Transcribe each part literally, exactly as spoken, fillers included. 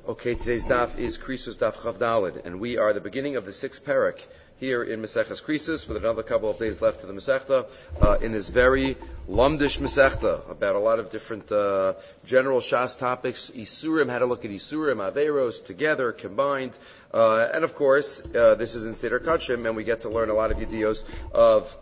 Okay, today's daf is Krisus Daf Chav Daled, and we are the beginning of the sixth parak here in Maseches Krisus, with another couple of days left to the Masechta, uh, in this very lumdish Masechta, about a lot of different uh, general Shas topics. Isurim, how to look at Isurim, Averos, together, combined, uh, and of course, uh, this is in Seder Kachim, and we get to learn a lot of Yidiyos of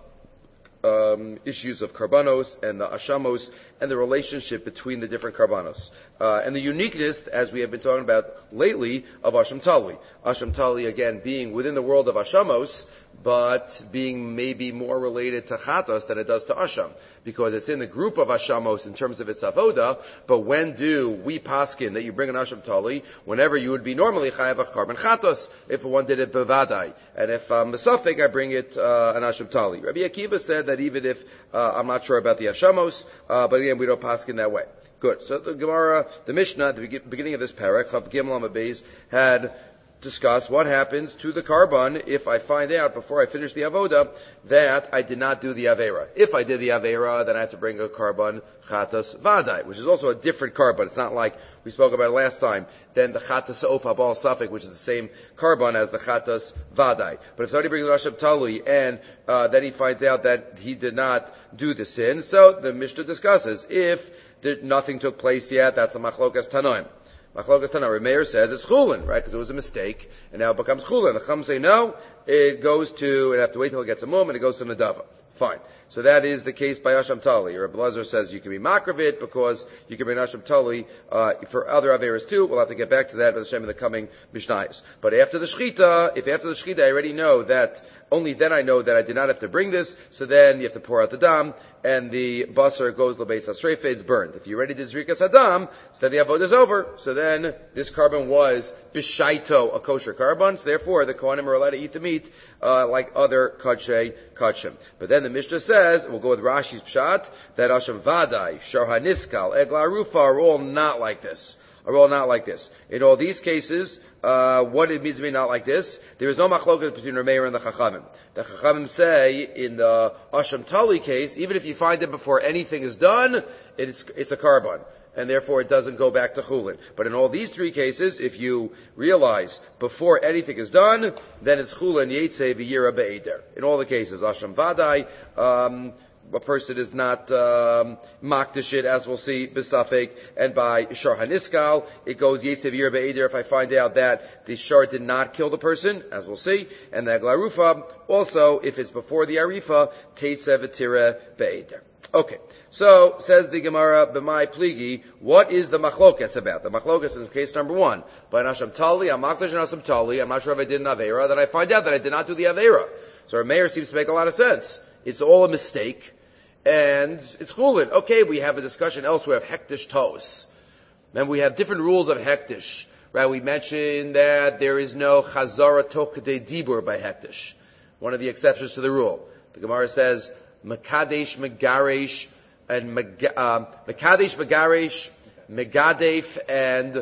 Um, issues of karbanos and the ashamos and the relationship between the different karbanos. Uh, and the uniqueness, as we have been talking about lately, of Asham Tali. Asham Tali, again, being within the world of ashamos, but being maybe more related to chatos than it does to asham. Because it's in the group of ashamos in terms of its avoda, but when do we paskin that you bring an asham tali, whenever you would be normally chayav a karban chatos, if one did it bevadai. And if um, mesafik, I bring it uh, an asham tali. Rabbi Akiva said that even if, uh, I'm not sure about the ashamos, uh, but again, we don't paskin that way. Good. So the Gemara, the Mishnah, at the beginning of this parak, Chav Gimel Amabeis, had discuss what happens to the karban if I find out before I finish the avoda that I did not do the avera. If I did the avera, then I have to bring a karban chatas vadai, which is also a different karban. It's not like we spoke about it last time. Then the chatas of habal safik, which is the same karban as the chatas vadai. But if somebody brings Rashab Talui and uh, then he finds out that he did not do the sin, so the Mishnah discusses if there, nothing took place yet. That's a machlokas tanoim. Machlokas Tana, Meir says it's chulin, right? Because it was a mistake, and now it becomes chulin. The Chum say no, it goes to, and have to wait till it gets a mum, and it goes to Nadava. Fine. So that is the case by Asham Tali. Rabbi Lazar says you can be makravit because you can bring Asham Tali uh, for other averas too. We'll have to get back to that with Hashem in the coming Mishnayos. But after the Shechita, if after the Shechita I already know that, only then I know that I did not have to bring this, so then you have to pour out the dam, and the basar goes to the Beis HaSreifah, it's burned. If you already did Zrikas Hadam, so then the avodah is over. So then this carbon was bishaito, a kosher carbon, so therefore the Kohanim are allowed to eat the meat uh, like other kadshay kachim. But then the Mishnah says, we'll go with Rashi's pshat, that Asham Vadai, Sharha Niskal, Egla Rufa are all not like this. Are all not like this. In all these cases, uh, what it means to be not like this, there is no machlokas between Rameir and the Chachamim. The Chachamim say, in the Asham Tali case, even if you find it before anything is done, it's, it's a carbon. And therefore it doesn't go back to chulin. But in all these three cases, if you realize before anything is done, then it's chulin yetze v'yira be'eder. In all the cases, Asham Vadai, um, a person is not um, makdish it, as we'll see, b'safek, and by shar haniskal, it goes yetzev yir be'eder if I find out that the shar did not kill the person, as we'll see, and the glarufa, also, if it's before the arifa, teitzev etira be'eder. Okay, so, says the Gemara, b'mai pligi, what is the machlokas about? The machlokas is case number one. By an Asham Tali, I'm makdish an Asham Tali, I'm not sure if I did an Avera, then I find out that I did not do the Avera. So our mayor seems to make a lot of sense. It's all a mistake, and it's chulin. Okay, we have a discussion elsewhere of hektish tos. And we have different rules of hektish. Right, we mentioned that there is no chazara toch de dibur by hektish. One of the exceptions to the rule. The Gemara says, mekadesh, megaresh, and mekadesh, um, megaresh, megadef, and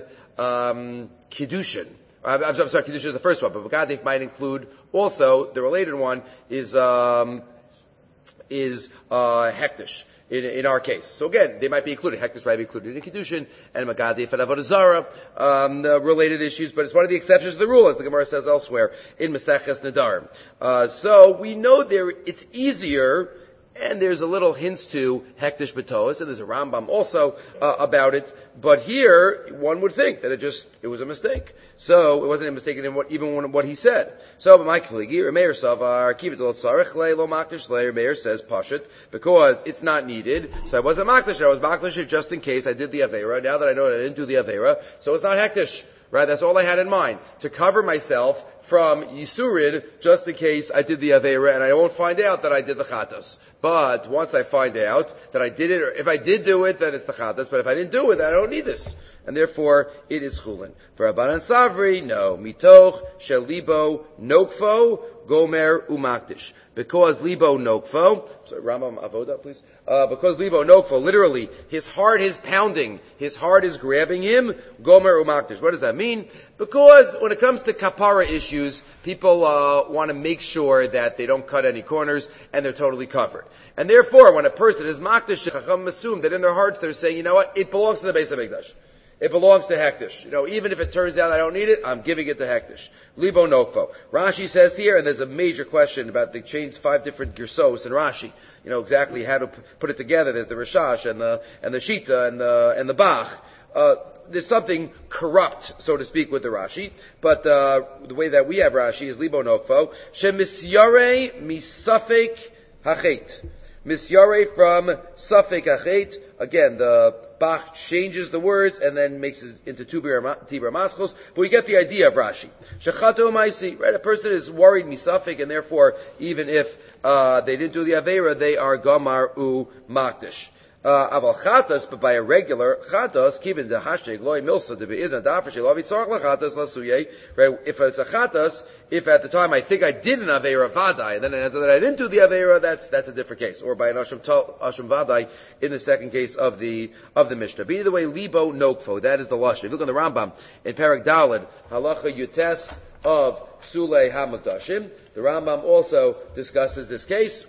um, kiddushin. I'm, I'm sorry, kiddushin is the first one, but megadef might include also, the related one is, um, is, uh, hektish, in, in our case. So again, they might be included. Hektish might be included in Kiddushin, and Magadif and Avodah Zarah, um, the related issues, but it's one of the exceptions to the rule, as the Gemara says elsewhere, in Maseches Nedarim. Uh, so we know there, it's easier, and there's a little hints to Hektish B'Toas, and there's a Rambam also, uh, about it, but here, one would think that it just, it was a mistake. So, it wasn't a mistake in what, even what he said. So, but my colleague, Meir Savar, Kivit Lo Tzarech Le Lo Makdish Le, Meir says, Pashit, because it's not needed, so I wasn't Makdish, I was Makdish just in case I did the Avera, now that I know that I didn't do the Avera, so it's not Hektish. Right, that's all I had in mind. To cover myself from Yisurid, just in case I did the Avera, and I won't find out that I did the Chatas. But once I find out that I did it, or if I did do it, then it's the Chatas. But if I didn't do it, then I don't need this. And therefore, it is Chulin. For Rabbanan Savri, no. Mitoch, Shelibo, Nokfo, Gomer, Umakdish. Because Libo Nokfo, sorry, Rambam Avoda, please. Uh, because Libo Nokfo, literally, his heart is pounding, his heart is grabbing him, Gomer Umakdish. What does that mean? Because when it comes to kapara issues, people, uh, want to make sure that they don't cut any corners, and they're totally covered. And therefore, when a person is Makdish, Chacham assume that in their hearts they're saying, you know what, it belongs to the Beis HaMikdash. It belongs to Hektish. You know, even if it turns out I don't need it, I'm giving it to Hektish. Libo Nokfo. Rashi says here, and there's a major question about they changed five different Girsos in Rashi. You know exactly how to p- put it together. There's the Rashash and the and the Shita and the and the Bach. Uh, there's something corrupt, so to speak, with the Rashi. But uh, the way that we have Rashi is Libo Nokfo. Shemisyare misafek hachet. Misyare from Safek Achet. Again, the Bach changes the words and then makes it into Tibur Maschos. But we get the idea of Rashi. Shechato Maisi, right? A person is worried Misafek, and therefore, even if uh, they didn't do the Aveira, they are Gamar U Makdish. Aval chatas, but by a regular chatas, given the hashtag loy milsa to be idna dafer shelavi tzarich lachatas lasuye. Right? If it's a chatas, if at the time I think I did an avera vadai, and then after that I didn't do the avera, that's that's a different case. Or by an asham asham vadai in the second case of the of the Mishnah. But either way, libo nokfo. That is the lashon. If you look on the Rambam in Perek Daled, halacha yutes of psulei hamakdashim, the Rambam also discusses this case.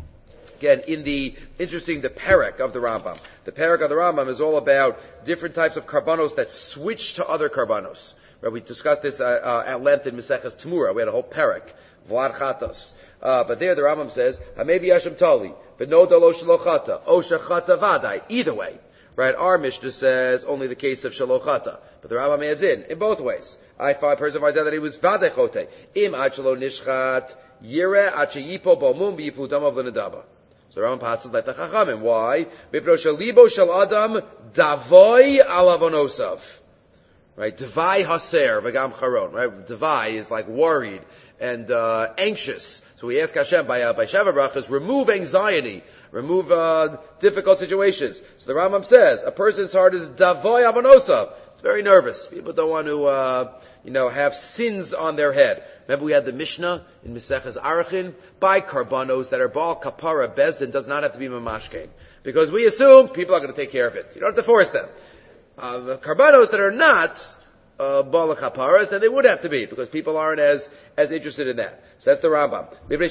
Again, in the, interesting, the Perek of the Rambam. The Perek of the Rambam is all about different types of karbanos that switch to other karbanos. Right, we discussed this uh, uh, at length in Maseches Tamura. We had a whole Perek, Vlad Chatos. Uh, but there the Rambam says, Hamevi Yashem Tali, V'noda lo shalochata, O shachata vadai. Either way. Right, our Mishnah says only the case of shalochata. But the Rambam adds in, in both ways. I find, person finds out that he was vadai chote. Im ad shalo nishchat, yire ad sheyipo bomum b'yipu damav l'nedaba. So Rambam passes like the Chachamim. Why? Bipro shalibo shel adam davoi alavonosav. Right? Davai haser v'gam charon. Right? Davai is like worried and uh, anxious. So we ask Hashem by uh, by Sheva Brachas, remove anxiety, remove uh, difficult situations. So the Rambam says a person's heart is davoi avonosav. It's very nervous. People don't want to, uh, you know, have sins on their head. Remember we had the Mishnah in Maseches Arachin, by karbanos that are Baal Kapara Bezdin does not have to be Mamashkein. Because we assume people are going to take care of it. You don't have to force them. Uh, the karbanos that are not uh, Baal Kaparas, then they would have to be, because people aren't as, as interested in that. So that's the Rambam. Mibnei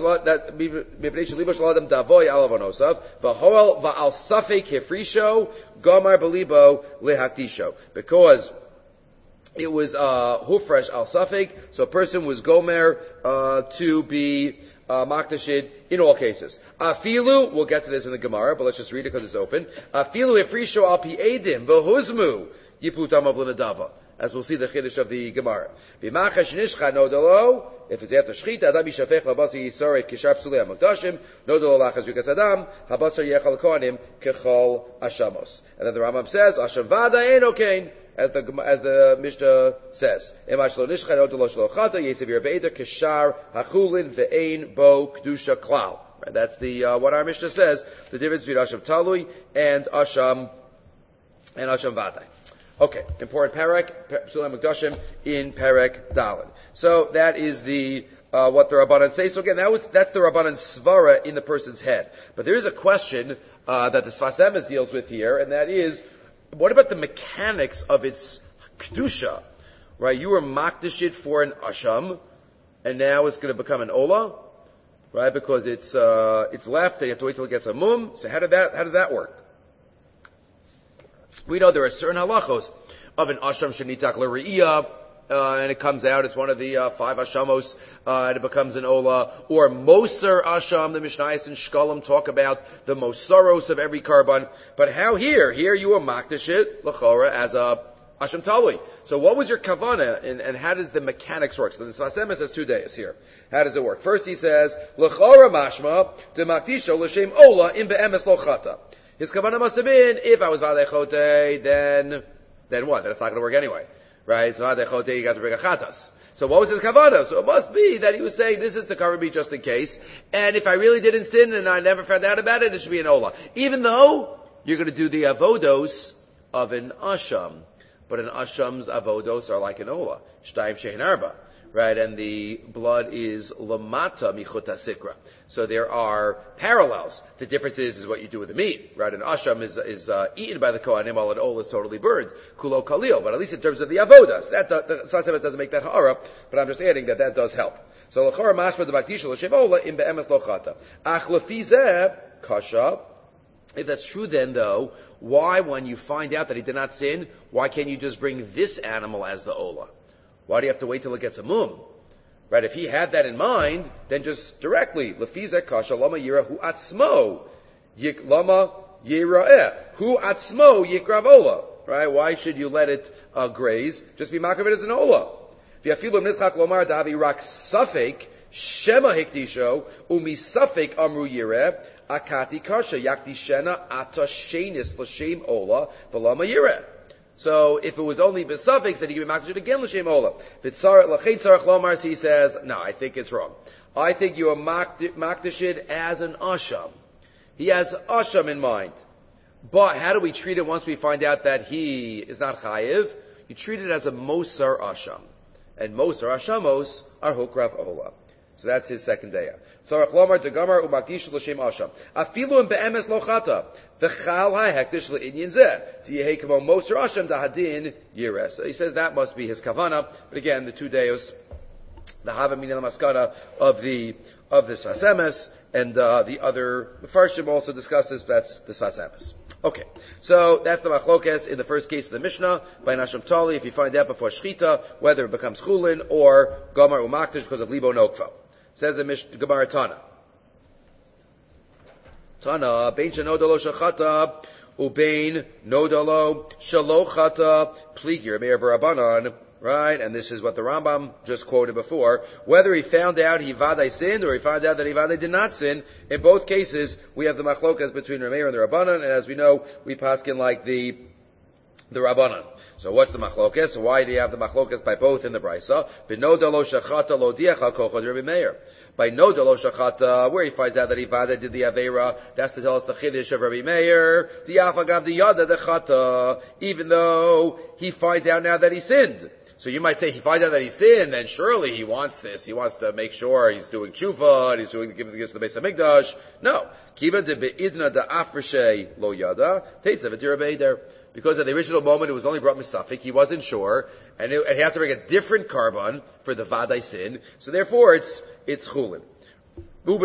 shalibo shel adam davoi alavonosav, v'hoel va'al safek hefrisho, gomar belibo lehaktisho. Because it was uh, hufresh al safek, so a person was gomer uh, to be uh, maktashid in all cases. Afilu, we'll get to this in the Gemara, but let's just read it because it's open. Afilu efrisho al pi edim v'huzmu yiputam av l'nadava. As we'll see the chiddush of the Gemara. V'machash nishcha nodalo, if it's after shchita, adam yishafech labasar yisorei kishar psulei hamokdashim, nodalo lachas yukas adam, habasar yechal kohanim kechol ashamos. And then the Rambam says, asham vada ein okain. As the, as the Mishnah says, that's the uh, what our Mishnah says. The difference between Asham Talui and Asham and Asham Vadai. Okay, important Perek, Psulei Hamokdashim in Perek Daled. So that is the uh, what the Rabbanan say. So again, that was that's the Rabbanan svara in the person's head. But there is a question uh, that the Sfas Emes deals with here, and that is, what about the mechanics of its kedusha? Right, you were makdashit for an asham, and now it's going to become an ola, right? Because it's uh, it's left, and you have to wait till it gets a mum. So how did that? How does that work? We know there are certain halachos of an asham shenitak l're'iyah, uh, and it comes out, it's one of the uh, five ashamos, uh, and it becomes an ola. Or moser asham, the Mishnayos and Shkalim talk about the mosaros of every karban. But how here? Here you are makdashit l'chora as a asham talui. So what was your kavana, and, and how does the mechanics work? So the Sfas Emes has two days here. How does it work? First he says, l'chora mashma, de makdisho l'shem ola im be'emes lochata. His kavana must have been, if I was vadei chote, then, then what? Then it's not going to work anyway. Right? So vadei chote, you got to bring a chatas. So what was his kavana? So it must be that he was saying, this is to cover me just in case, and if I really didn't sin and I never found out about it, it should be an ola. Even though you're going to do the avodos of an asham. But an asham's avodos are like an ola. Shtayim shehin arba. Right? And the blood is lamata michuta sikra. So there are parallels. The difference is, is what you do with the meat. Right? An asham is, is uh, eaten by the kohanim, while an ola is totally burned. Kulo kalil. But at least in terms of the avodas, that sometimes doesn't make that hara, but I'm just adding that that does help. So l'chora mashma de baktisha l'shem ola im be'emes lochata. Ach lefizeh kasha If that's true then, though, why, when you find out that he did not sin, why can't you just bring this animal as the Ola? Why do you have to wait till it gets a mum? Right, if he had that in mind, then just directly, Lefizek kasha lama yira hu atzmo, yik lama yira'eh, hu atzmo yikrav Ola. Right, why should you let it uh, graze? Just be makav it as an Ola. V'yafilu nitchak lomar davi rak safek, shema hikdisho, umi safek amru yireh, akati kasha yakdishena ata shenis l'shem Ola, v'lama yireh. So if it was only besuffics, then he could be makdish again l'shem Ola. If it's l'chein tzarech lomar, he says, no, I think it's wrong. I think you are makdish it as an asham. He has asham in mind. But how do we treat it once we find out that he is not chayiv? You treat it as a mosar asham. And mosar ashamos are hukrav Ola. So that's his second daya. Tzarech lomar degamar umakdish l'shem asham. Afilu im be'emes lochata. V'chal ha'hektish le'inyin zeh. Tiyehei kamo moser asham dahadin yires. So he says that must be his kavana. But again, the two dayos, the hava min maskana of the of this Sfas and uh, the other Mefarshim also discuss this. That's the Sfas. Okay, so that's the machlokes in the first case of the Mishnah by Nasham Tali. If you find out before Shchita whether it becomes chulin or gamar umakdish because of libo nokfa. Says the Mishnah Gemara Tana. Tana, bein shenodalo shachata, ubein nodalo shalochata, pligir meir v'rabanan, right? And this is what the Rambam just quoted before. Whether he found out he vadai sinned or he found out that he vadai did not sin, in both cases we have the machlokas between Rameir and the Rabbanan, and as we know, we paskin like the the Rabbanan. So what's the machlokas? Why do you have the machlokas by both in the Brisa? B'noda lo shachata lo diacha kochad Rabbi Meir. By noda lo shachata, where he finds out that he vada did the avera, that's to tell us the chiddush of Rabbi Meir. Diafagav the yada the chata, even though he finds out now that he sinned. So you might say he finds out that he sinned, then surely he wants this. He wants to make sure he's doing tshuva, and he's doing giving the gifts to the Beis Hamikdash. No. Kiva de be'idna de afreshe lo yada, teitzav et there. Because at the original moment it was only brought misafik, he wasn't sure, and, it, and he has to bring a different carbon for the vadai sin, so therefore it's, it's chulin. And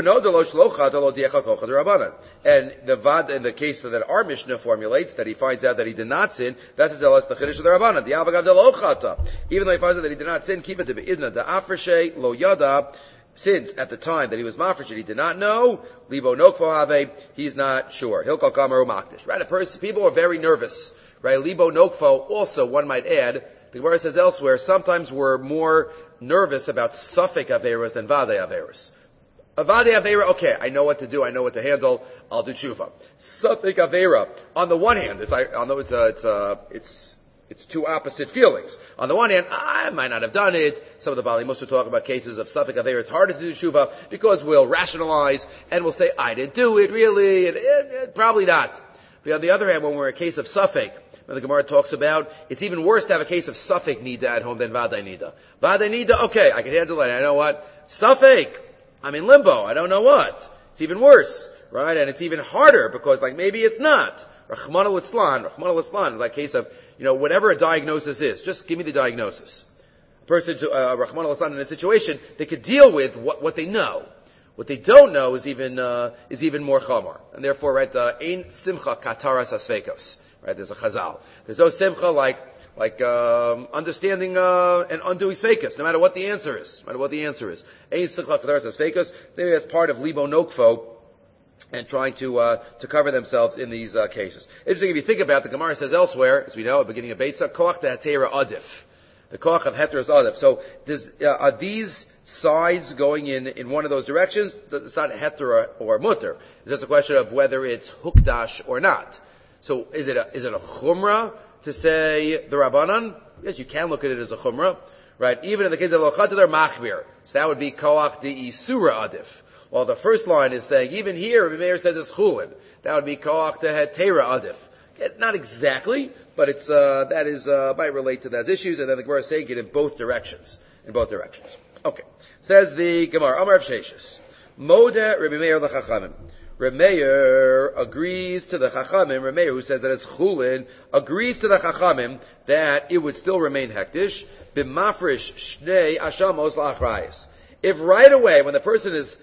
the vad, in the case that our Mishnah formulates, that he finds out that he did not sin, that's to tell us the chiddush of the Rabbanan. The avagav de lo chata. Even though he finds out that he did not sin, kiva de be'idna de afreshe lo yada, since at the time that he was mafresh, he did not know, libo nokfo have, he's not sure. Hilkal kamer umakdish. Right? A person, people are very nervous. Right? Libo nokfo, also, one might add, the Gemara says elsewhere, sometimes we're more nervous about suffik averas than vade averas. A vade avera, okay, I know what to do, I know what to handle, I'll do tshuva. Suffik avera, on the one hand, it's, I, know it's, uh, it's, uh, it's, It's two opposite feelings. On the one hand, I might not have done it. Some of the Bali Musa talk about cases of Safek Aveira. It's harder to do Shuvah because we'll rationalize and we'll say, I didn't do it, really, and, and, and probably not. But on the other hand, when we're in a case of Safek, when the Gemara talks about, it's even worse to have a case of Safek Nida at home than Vadai Nida. Vadai Nida, okay, I can handle it. I know what? Safek, I'm in limbo. I don't know what. It's even worse, right? And it's even harder because, like, maybe it's not. Rahman al-Islan, Rahman al-Islan, like case of, you know, whatever a diagnosis is, just give me the diagnosis. A person, to, uh, Rahman al-Islan, in a situation, they could deal with what, what they know. What they don't know is even, uh, is even more chamor. And therefore, right, uh, ein simcha kataras asveikos. Right, there's a chazal. There's no simcha like, like, um, understanding, uh, and undoing sveikos, no matter what the answer is. No matter what the answer is. Ein simcha kataras asveikos, maybe that's part of libo nokfo, and trying to uh, to cover themselves in these uh, cases. Interesting, if you think about it, the Gemara says elsewhere, as we know, at the beginning of Beitzah, koach tehatera adif. The koach of heter is adif. So, does, uh, are these sides going in, in one of those directions? It's not heter or, or mutter. It's just a question of whether it's hukdash or not. So, is it a, is it a chumrah to say the Rabbanan? Yes, you can look at it as a chumrah. Right? Even in the case of lochata, they're machmir. So that would be koach de isura adif. Well, the first line is saying, even here, Rabbi Meir says it's chulin. That would be koach tehetera adif. Not exactly, but it's, uh, that is, uh, might relate to those issues, and then the Gemara is saying it in both directions. In both directions. Okay. Says the Gemara, Amar Rav Sheshes. Mode Rabbi Meir l'chachamim. Rabbi Meir agrees to the chachamim, Rabbi Meir who says that it's chulin, agrees to the chachamim that it would still remain hektish, b'mafresh shnei ashamos la'achrayis. If right away, when the person is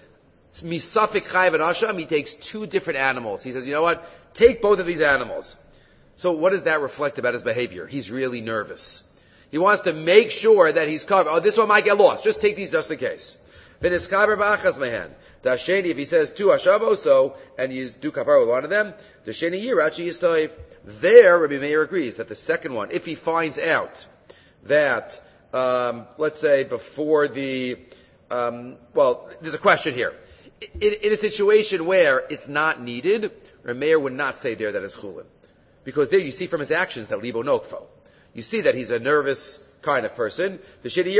misafik chayav and asham, he takes two different animals. He says, you know what? Take both of these animals. So what does that reflect about his behavior? He's really nervous. He wants to make sure that he's covered. Oh, this one might get lost. Just take these just in case. If he says two ashavos, so, and you do kapara with one of them, there, Rabbi Meir agrees that the second one, if he finds out that, um, let's say before the, um, well, there's a question here. In, in a situation where it's not needed, Rabbi Meir would not say there that it's chulin. Because there you see from his actions that libo nokfo. You see that he's a nervous kind of person. So in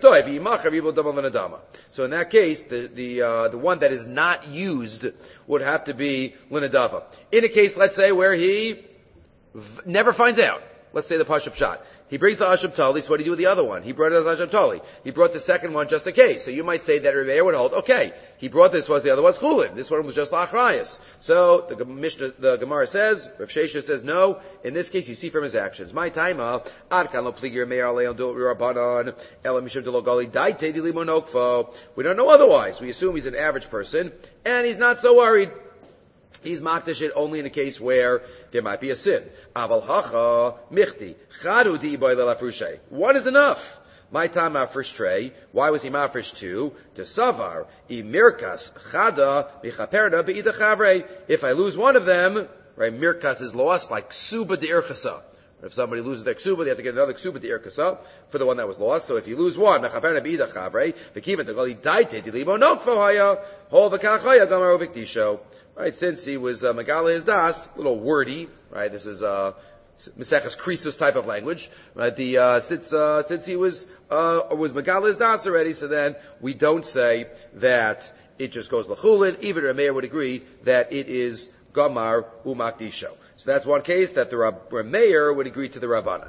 that case, the the uh, the one that is not used would have to be linadava. In a case, let's say, where he v- never finds out. Let's say the Pashup shot. He brings the Asham Tali, so what do you do with the other one? He brought it as Asham Tali. He brought the second one just in case. So you might say that Rebbeir would hold, okay, he brought this one, the other one's Chulin. This one was just Lachrayas. So the Mishnah, the Gemara says, Rav Shesha says, no, in this case you see from his actions. My taima, Adkan lo pligi Rebbeir aleon do Rabbanan, Ela Mishum de lo gali daite di limo nokfo. We don't know otherwise. We assume he's an average person, and he's not so worried. He's makdash it only in a case where there might be a sin. Aval hacha michti chadu di iboy lelafrushay. One is enough. My time mafresh tray. Why was he mafresh two? To savar imirkas chada michaperna beida chavre. If I lose one of them, right? Mirkas is lost like ksuba de irchasa. If somebody loses their ksuba, they have to get another ksuba de irkasa for the one that was lost. So if you lose one, mechaperna beida chavre, v'kiven to gali daite di libo nokfo haya hol v'kachaya gamar oviktisho. Right, since he was uh, Megala his das, a little wordy, right? This is uh, Maseches Krisus type of language, right? The uh, since uh, since he was uh, was Megala his das already, so then we don't say that it just goes lachulin. Even Rameir would agree that it is gamar umakdisho. So that's one case that the Rab- Rameir would agree to the Rabbana.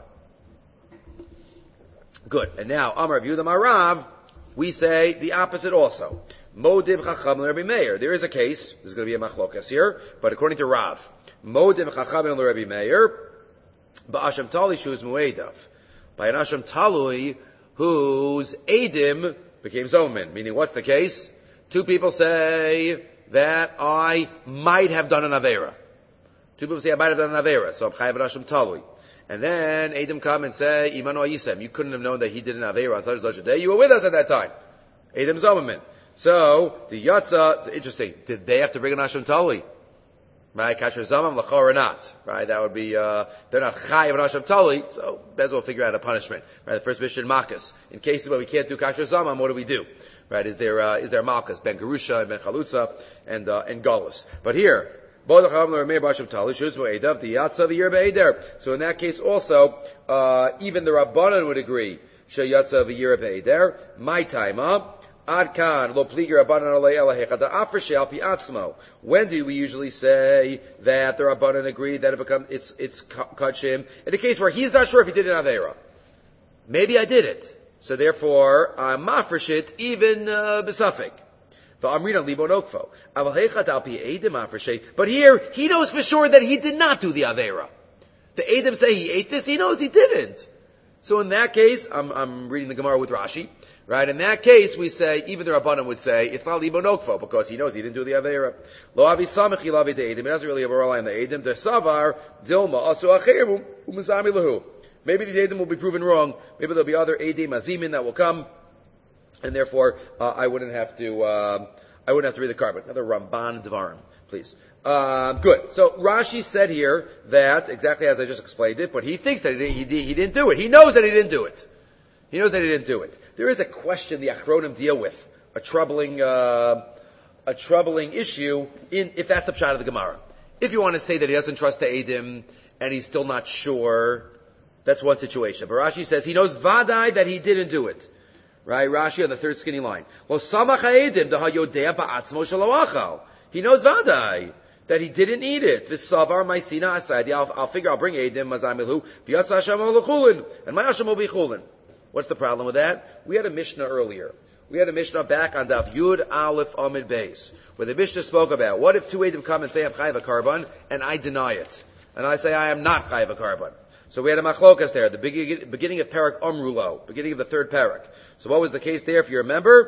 Good. And now Amar Yehuda Marav, we say the opposite also. Modim Chacham Rabbi Meir. There is a case. There's going to be a machlokas here, but according to Rav, Modim Chacham Rabbi Meir, ba'asham tali shuz muedav, by an asham talui whose edim became zomin. Meaning, what's the case? Two people say that I might have done an avera. Two people say I might have done an avera, so I'm chayav asham talui. And then edim come and say, Imanu Yisem, you couldn't have known that he did an avera on such a day. You were with us at that time. Edim zomin. So, the Yatza, it's interesting. Did they have to bring an Asham Tali? Right? Kasher Zamam, Lachor or not? Right? That would be, uh, they're not Chayiv an Asham Tali, so Bez will figure out a punishment. Right? The first Mishnah in Makas. In cases where we can't do Kasher Zamam, what do we do? Right? Is there, uh, is there Malkas? Ben Gerusha, and Ben Chalutza, and, uh, and Galus. But here, so in that case also, uh, even the Rabbanan would agree. Sheyatza v'yira be'eder. My time, huh? Adkan lo pligi Rabbanan alei elahechad afresh al pi atzmo. When do we usually say that the Rabbanan agree that it becomes it's it's kachim in a case where he's not sure if he did an avera? Maybe I did it, so therefore I'm mafresh it even uh, besafik. But here he knows for sure that he did not do the avera. The Edom say he ate this, he knows he didn't. So in that case, I'm, I'm reading the Gemara with Rashi, right? In that case, we say, even the Rabbanan would say, it's not libo nokfo, because he knows he didn't do the Aveira. Lo avi samech ilavi de Edom. It doesn't really have a rely on the Edom. The Savar, Dilma, asu acherim, umazami lahu. Maybe these Edom will be proven wrong. Maybe there'll be other Edim, Azimin that will come, and therefore, uh, I wouldn't have to, uh, I wouldn't have to read the carbon. Another Ramban Dvarim, please. Um, good. So Rashi said here that exactly as I just explained it, but he thinks that he, he, he didn't do it. He knows that he didn't do it. He knows that he didn't do it. There is a question the Achronim deal with, a troubling, uh, a troubling issue in if that's the pshat of the Gemara. If you want to say that he doesn't trust the Eidim and he's still not sure, that's one situation. But Rashi says he knows vadai that he didn't do it. Right? Rashi on the third skinny line. Well, samach ha'edim the hayodea ba'atzmo shaloachal. He knows vadai that he didn't eat it. V'savar ma'isina asaydi. I'll, I'll figure I'll bring Eidim mazamilu v'yatsa Hashem olechulin and my Hashem will be chulin. What's the problem with that? We had a Mishnah earlier. We had a Mishnah back on Daf Yud Aleph Amid Beis, where the Mishnah spoke about what if two Eidim come and say I'm chayav a carbon and I deny it, and I say I am not chayav a carbon. So we had a machlokas there, the beginning of Parak Amrulo, beginning of the third Parak. So what was the case there? If you remember,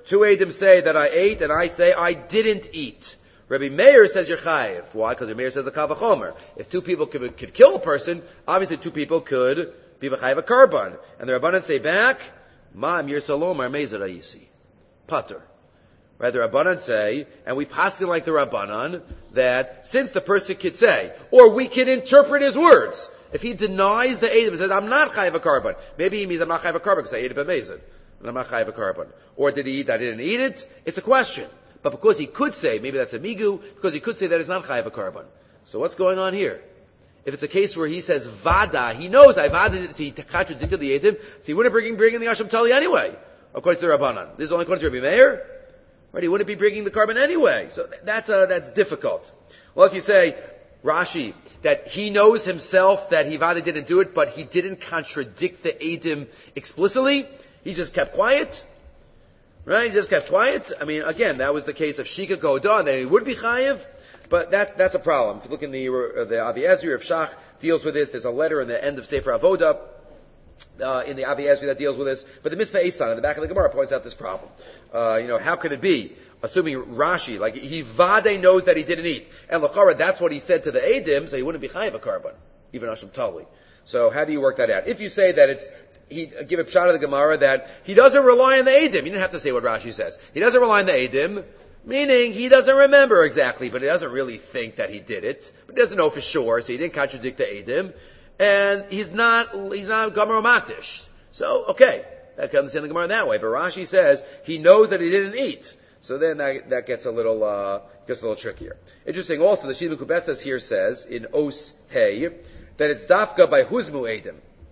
Two Eidim say that I ate, and I say I didn't eat. Rabbi Meir says you're chayiv. Why? Because Rabbi Meir says the kal v'chomer. If two people could, could kill a person, obviously two people could be chayiv a karban. And the Rabbanan say back, Ma mir salomar mezer ayisi. Pater. Right? The Rabbanan say, and we paskin like the Rabbanan, that since the person could say, or we can interpret his words. If he denies the Eidim and says, I'm not chayiv a karban, maybe he means I'm not chayiv a karban because I ate it b'mezid. And I'm not chayiv a karban. Or did he eat, I didn't eat it? It's a question. But because he could say, maybe that's a migu, because he could say that it's not chayiv a karban. So what's going on here? If it's a case where he says vada, he knows I vada, so he contradicted the Eidim, so he wouldn't bring, bring in the Asham Tali anyway, according to the Rabbanan. This is only according to Rabbi Meir. Right? He wouldn't be bringing the karban anyway. So that's, uh, that's difficult. Well, if you say, Rashi, that he knows himself that he vada didn't do it, but he didn't contradict the Eidim explicitly, he just kept quiet. Right? He just kept quiet. I mean, again, that was the case of Shika Goda, and then he would be chayiv, but that, that's a problem. If you look in the, uh, the Avi Ezri of Shach deals with this, there's a letter in the end of Sefer Avoda, uh, in the Avi Ezri that deals with this, but the Mitzvah Eisan in the back of the Gemara points out this problem. Uh, you know, how could it be? Assuming Rashi, like, he vade knows that he didn't eat, and L'chara, that's what he said to the Eidim, so he wouldn't be chayiv a karban, even Asham Tali. So how do you work that out? If you say that it's, he give a pshat of the Gemara that he doesn't rely on the Eidim. You didn't have to say what Rashi says. He doesn't rely on the Eidim, meaning he doesn't remember exactly, but he doesn't really think that he did it. But he doesn't know for sure, so he didn't contradict the Eidim. And he's not, he's not Gomer Matish. So, okay, that can understand the Gemara that way. But Rashi says he knows that he didn't eat. So then that, that gets a little, uh, gets a little trickier. Interesting also, the Shimon Kubetzes here says, in Os Hey, that it's dafka by Huzmu Eidim.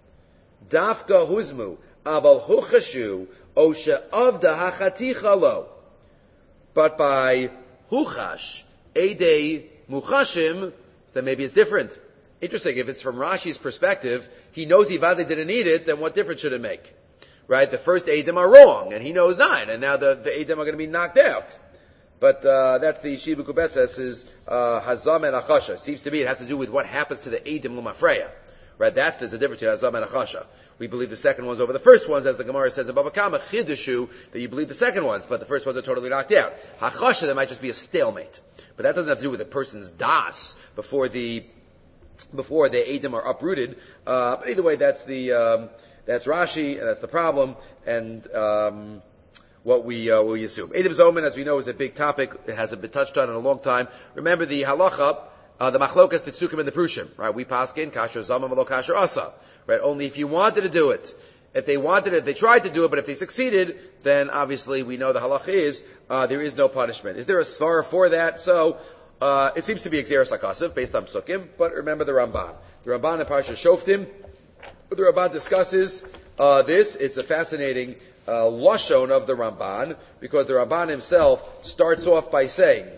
Dafka huzmu, aval huchashu, osha avda hachaticha lo. But by huchash, edei muchashim, then maybe it's different. Interesting, if it's from Rashi's perspective, he knows Ivade didn't eat it, then what difference should it make? Right? The first Eidim are wrong, and he knows nine, and now the, the Eidim are going to be knocked out. But, uh, that's the Shibu Kubetzes is, uh, Hazam and Achasha. Seems to me it has to do with what happens to the Eidim Lumafreya. Right, that's, there's a difference between Hazam and Achasha. We believe the second ones over the first ones, as the Gemara says in Baba Kama, Chidushu, that you believe the second ones, but the first ones are totally knocked out. Hachasha, there might just be a stalemate. But that doesn't have to do with a person's das before the, before the Eidim are uprooted. Uh, but either way, that's the, um, that's Rashi, and that's the problem, and, um, what we, uh, we assume. Eidim Zoman, as we know, is a big topic. It hasn't been touched on in a long time. Remember the halacha, Uh, the machlokas titzukim and the prushim, right? We paskin kasher zama malo kasher asa, right? Only if you wanted to do it, if they wanted it, if they tried to do it, but if they succeeded, then obviously we know the halach is uh, there is no punishment. Is there a svara for that? So uh, it seems to be exeris hakasav based on psukim, but remember the Ramban, the Ramban in Parsha Shoftim, the Ramban discusses uh, this. It's a fascinating uh, lashon of the Ramban because the Ramban himself starts off by saying,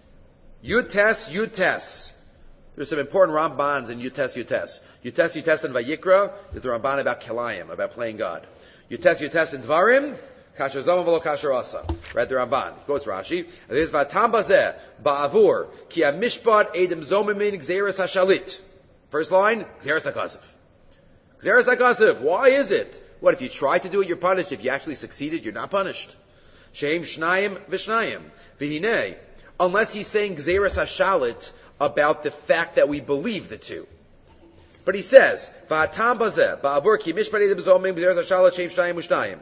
Yutes, Yutes. There's some important Rambans in Yutes, Yutes. Yutes, Yutes in Vayikra is the Ramban about Kelayim, about playing God. Yutes, Yutes in Dvarim, Kasher Zoma V'lo Kasher Asa. Right, the Ramban. Quotes Rashi. There's Vatam Bazeh, Ba'avur, Ki HaMishpat Eidim Zomimin Gzeres HaShalit. First line, Gzeres HaKasav. Gzeres HaKasav. Why is it? What, if you try to do it, you're punished. If you actually succeeded, you're not punished. Sheim Shnayim V'Shnayim. V'hinei. Unless he's saying Gzeres HaShalit about the fact that we believe the two. But he says, V'atam bazeh, ba'avur ki mishpat eidim zomim Gzeres HaShalit sheim shnayim u'shnayim.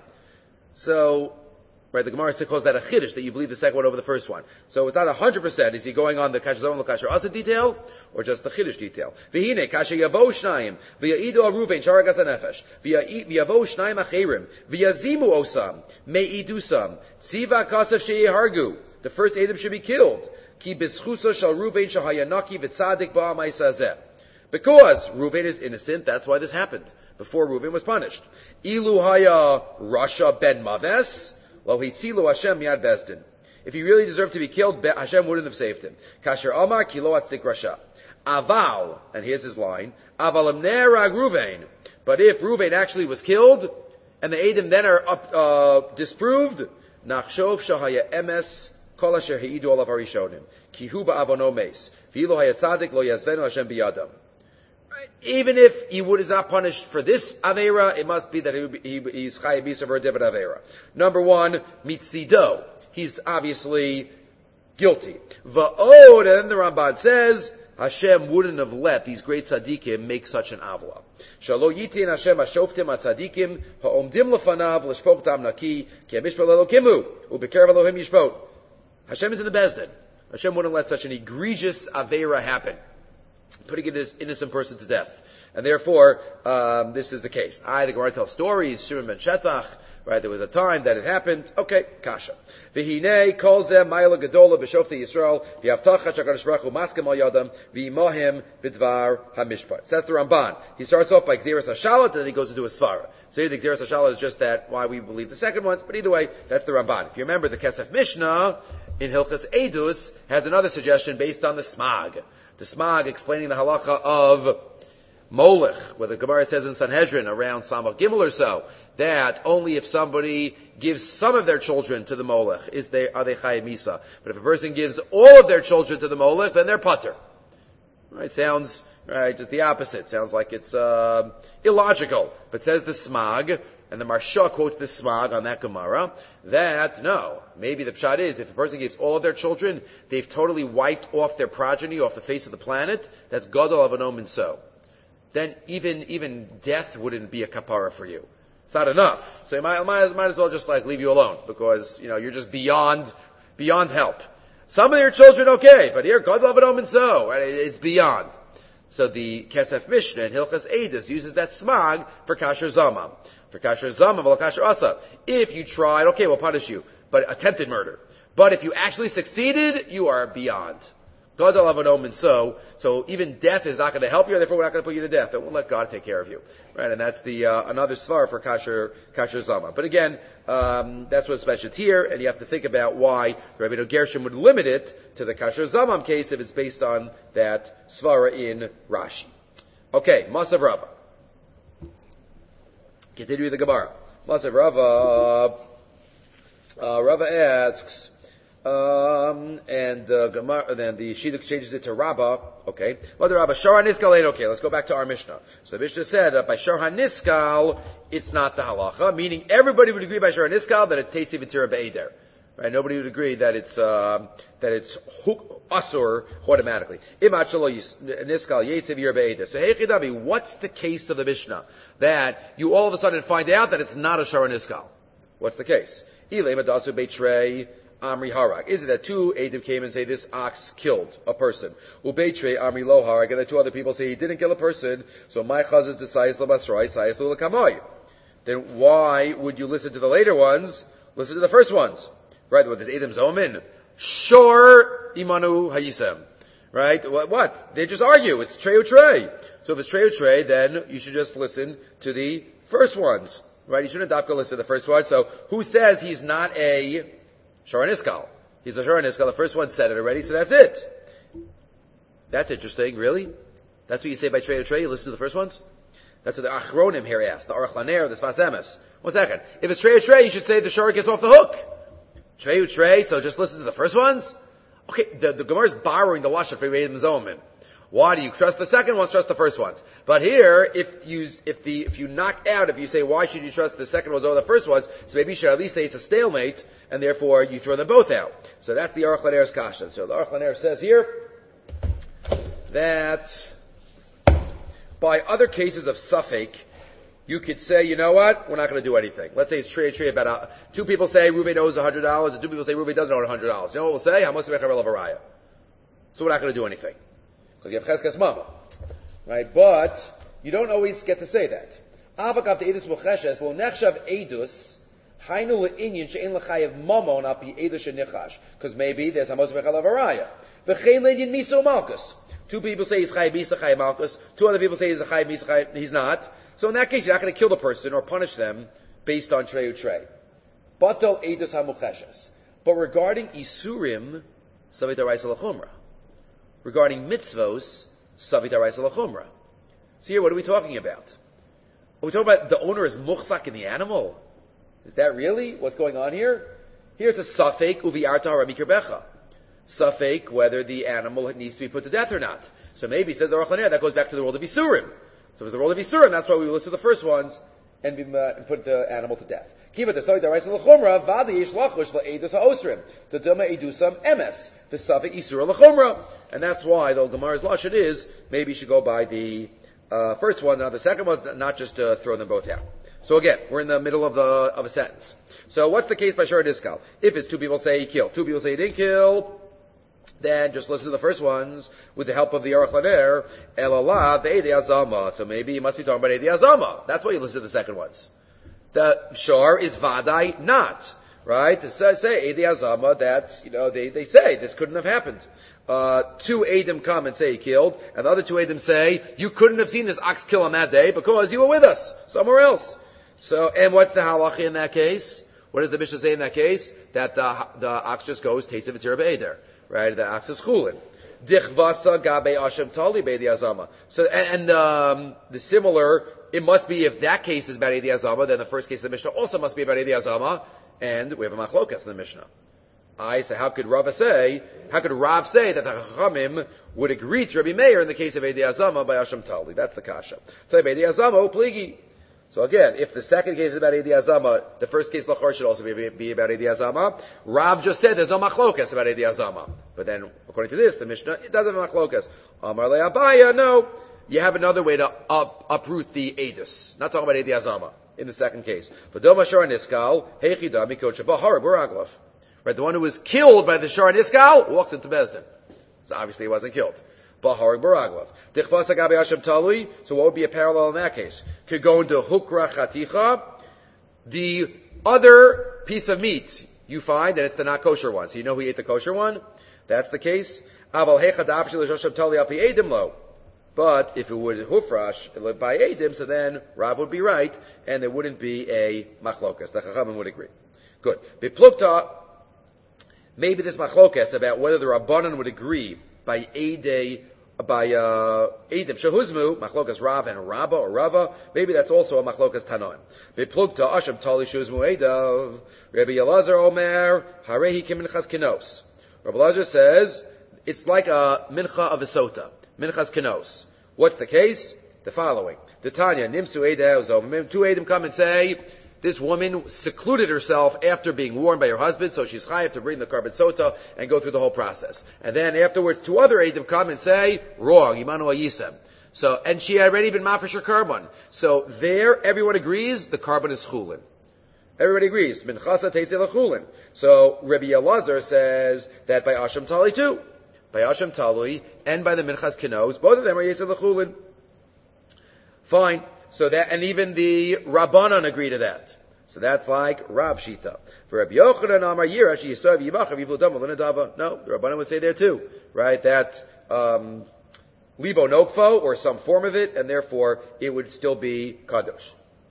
So, right, the Gemara calls that a chiddush, that you believe the second one over the first one. So it's not a hundred percent. Is he going on the kasher zomim lo kasher asa detail, or just the chiddush detail? V'hine, kasher yavo shnayim, v'ya'idu aruvein sharagas hanefesh, v'yavo shnayim acherim, v'yazimu osam, me'idu sam, tziva kasav she'yehargu. The first Eidim should be killed. Ki bischusa shal Ruvain shahayanaki v'tzadik ba'amaisazeh. Because Ruvain is innocent, that's why this happened. Before Ruvain was punished. Ilu haya Rasha ben Maves, lo hitzilu Hashem miyad bezdin. If he really deserved to be killed, Hashem wouldn't have saved him. Kasher Amar ki lo atzdik Rasha. Aval, and here's his line, Aval amnerag Ruvain. But if Ruvain actually was killed, and the Eidim then are up, uh, disproved, nachshov shahaya emes kol asher heidu olav harishonim ki hu ba'avono meis v'ilo hayatzadik lo yazvenu Hashem biyadam. Right? even if he would is not punished for this Avera, it must be that he, he, he's Chayav Bisa for a different Avera. Number one, Mitzido. He's obviously guilty. Va'od, and then the Ramban says, Hashem wouldn't have let these great tzaddikim make such an avla. Shalo yitin Hashem hashoftim atzaddikim ha'omdim lefanav l'shpok tam naki ki hamishpot elokimu u'bekerev Elohim yishpot. Hashem is in the Bezdin. Hashem wouldn't let such an egregious avera happen, putting this innocent person to death. And therefore, um, this is the case. I, the Gemara tells stories, Shimon ben Shetach, right, there was a time that it happened. Okay, kasha. V'hinei calls them Ma'ila Gedola b'Shofti Yisrael v'Havtacha Shakadosh Baruch Hu Maskem al Yadam v'Imohem b'Dvar HaMishpat. So that's the Ramban. He starts off by Gzeras HaShalat and then he goes into a Svara. So here the Gzeras HaShalat is just that, why we believe the second one, but either way, that's the Ramban. If you remember, the Kesef Mishnah in Hilchas Eidus has another suggestion based on the Smag. The Smag explaining the halacha of Molech, where the Gemara says in Sanhedrin around Samach Gimel or so, that only if somebody gives some of their children to the Molech is they are they Chayav Misa. But if a person gives all of their children to the Molech, then they're Pater. Right? Sounds right, just the opposite. Sounds like it's uh, illogical. But says the Smag, and the Marsha quotes the Smag on that Gemara, that no, maybe the pshat is if a person gives all of their children, they've totally wiped off their progeny off the face of the planet. That's Gadol Avanom and so. Then even even death wouldn't be a kapara for you. It's not enough. So you might, might, might as well just like leave you alone because, you know, you're just beyond, beyond help. Some of your children, okay, but here, God love it home and so, right? It's beyond. So the Kesef Mishnah in Hilchas Eidus uses that smag for kasher zama. For kasher zama, well, kasher asa. If you tried, okay, we'll punish you, but attempted murder. But if you actually succeeded, you are beyond. God will have an omen so, so even death is not going to help you, therefore we're not going to put you to death. And we'll let God take care of you. Right? And that's the, uh, another svar for kasher, kasher zama. But again, um, that's what's mentioned here, and you have to think about why Rabbeinu Gershom would limit it to the kasher zamam case if it's based on that svara in Rashi. Okay, Masav Rava. Continue with the Gemara. Masav Rava, uh, Rava asks, Um, and uh, Gemara, then the Shidduch changes it to Rabbah. Okay, mother Rabbah Shar HaNiskal ain't okay. Let's go back to our Mishnah. So the Mishnah said uh, by Shar HaNiskal it's not the halacha, meaning everybody would agree by Shar HaNiskal that it's Teitzi V'Tira Be'eder. Right? Nobody would agree that it's uh, that it's asur automatically. Imat Shalo Niskal Yetziv V'Tira Be'eder. So hey Chidabi, what's the case of the Mishnah that you all of a sudden find out that it's not a Shar HaNiskal? What's the case? Ilei Madasu Beitrei Amri Harag. Is it that two Eidim came and say this ox killed a person? Ubeitre Amri Lo Harag, and the two other people say he didn't kill a person, so my chazan to Sayis Labasroi, Sayis Lulakamoy. Then why would you listen to the later ones? Listen to the first ones. Right, what, there's Eidim Zomin? Sure, Imanu Hayisem. Right? What? what? They just argue. It's Trey or Trey. So if it's Trey or Trey, then you should just listen to the first ones. Right? You shouldn't have to listen to the first one. So who says he's not a Shar HaNiskal? He's a Shar HaNiskal. The first one said it already, so that's it. That's interesting, really? That's what you say by Trey or Trey? You listen to the first ones? That's what the Achronim here asked, the Aruch Laner, the Sfas Emes. One second. If it's Trey or Trey, you should say the Shar gets off the hook. Trey or Trey, so just listen to the first ones? Okay, the, the Gemara is borrowing the Lashon from Eidim Zomin. Why do you trust the second ones, trust the first ones? But here, if you, if the, if you knock out, if you say, why should you trust the second ones over the first ones, so maybe you should at least say it's a stalemate, and therefore you throw them both out. So that's the Aruch Laner's kasha. So the Aruch Laner says here, that, by other cases of Suffolk, you could say, you know what, we're not going to do anything. Let's say it's trey trey about, a, two people say Ruben owes one hundred dollars, and two people say Ruben doesn't owe one hundred dollars. You know what we'll say? How much of a raya? So we're not going to do anything. Because you have cheskes mama. Right? But, you don't always get to say that. Avakav to edus mocheshes, lo nechshav edus, hainu le'inyin she'en l'chayev mamon api edus she'nichash. Because maybe there's hamos v'chalav araya. V'chein le'inyin miso malkus. Two people say he's chayev misa, chayev malkus. Two other people say he's a chayev misa, chayev, he's not. So in that case, you're not going to kill the person or punish them based on trey or trey. Batal edus hamucheshes. But regarding isurim, savit araisa l'chumra. Regarding mitzvos, savit araisa l'chumra. So here, what are we talking about? Are we talking about the owner is muchzak in the animal? Is that really what's going on here? Here it's a safek uvi'arta harami kirbecha. Safek whether the animal needs to be put to death or not. So maybe, says the Aruch Laner, that goes back to the world of isurim. So if it's the role of Yisurim, that's why we listed the first ones and, be, uh, and put the animal to death. Kiva the story the rice l'chumra vadi yish lachush la'edus ha'osrim the duma edusam emes the suffix Yisura l'chumra, and that's why the Gemara's lashon is maybe you should go by the uh, first one, now the second one, not just uh, throw them both out. So again, we're in the middle of the of a sentence. So what's the case by Shara Diskal? If it's two people say he killed, two people say he didn't kill, then just listen to the first ones with the help of the Aruch Laner. Elalah ve'edi azama. So maybe you must be talking about Edi Azama. That's why you listen to the second ones. The Shar is Vadai not. Right? To say, say Edi Azama that, you know, they, they say this couldn't have happened. Uh, two Edom come and say he killed, and the other two Edom say, you couldn't have seen this ox kill on that day because you were with us somewhere else. So, and what's the halacha in that case? What does the Mishnah say in that case? That the, the ox just goes, Teitza v'tir be'eder. Right, the ox is chulin. Dichvasa gabe Hashem tali be'edi azama. So, and, and um, the similar, it must be if that case is about Edi Azama, then the first case of the Mishnah also must be about Edi Azama, and we have a machlokas in the Mishnah. I say, how could Rav say, how could Rav say that the Chachamim would agree to Rabbi Meir in the case of Edi Azama by Hashem tali? That's the kasha. So Edi Azama pligi. So again, if the second case is about Edi Azama, the first case lachor should also be, be about Edi Azama. Rav just said there's no machlokas about Edi Azama. But then, according to this, the Mishnah, it doesn't have machlokas. Amar le Abaya, no. You have another way to up, uproot the Edus. Not talking about Edi Azama in the second case. V'doma Shar Niskal, heichida mikot shebahar b'raglav. Right, the one who was killed by the Shar Niskal walks into Bezdin. So obviously he wasn't killed. Bahar Baraglav. Dichvasa Gabi Hashem Talui. So what would be a parallel in that case? Could go into Hukra Chaticha. The other piece of meat you find, and it's the not kosher one. So you know who ate the kosher one? That's the case. Aval Hecha Dafshil Hashem Talui Api Edim Lo. But if it would hufrash by Edim, so then Rav would be right, and there wouldn't be a machlokas. The Chachamim would agree. Good. Beplukta. Maybe this machlokas about whether the Rabbanan would agree by Edei, by uh, Edim Shehuzmu, machlokas Rav and Rabba or Rava, maybe that's also a machlokas Tanoim. Beplukta Asham Tali Shehuzmu Edav, Rabbi Elazar Omer, Harehi Kiminchas Kinos. Rabbi Elazar says, it's like a mincha of a sota, minchas Kinos. What's the case? The following. The Tanya, Nimsu Edav Zomim, two Edim come and say, this woman secluded herself after being warned by her husband, so she's chayav to bring the carbon sota and go through the whole process. And then afterwards, two other Eidim come and say, wrong, Imanu Ayisem. So, and she had already been mafresh her carbon. So there, everyone agrees, the carbon is chulin. Everybody agrees, minchasa teitze lechulin. So Rabbi Elazar says that by Asham Tali too. By Asham Tali and by the minchas kinos, both of them are yetze lechulin. Fine. So that, and even the Rabbanan agree to that. So that's like Rav Shita. For Rabbi Yochanan Amar Yira, she Yisrael Yibachav Yivlu Dama L'Nadava. No, the Rabbanan would say there too, right? That um, Libo Nokfo, or some form of it, and therefore it would still be Kadosh.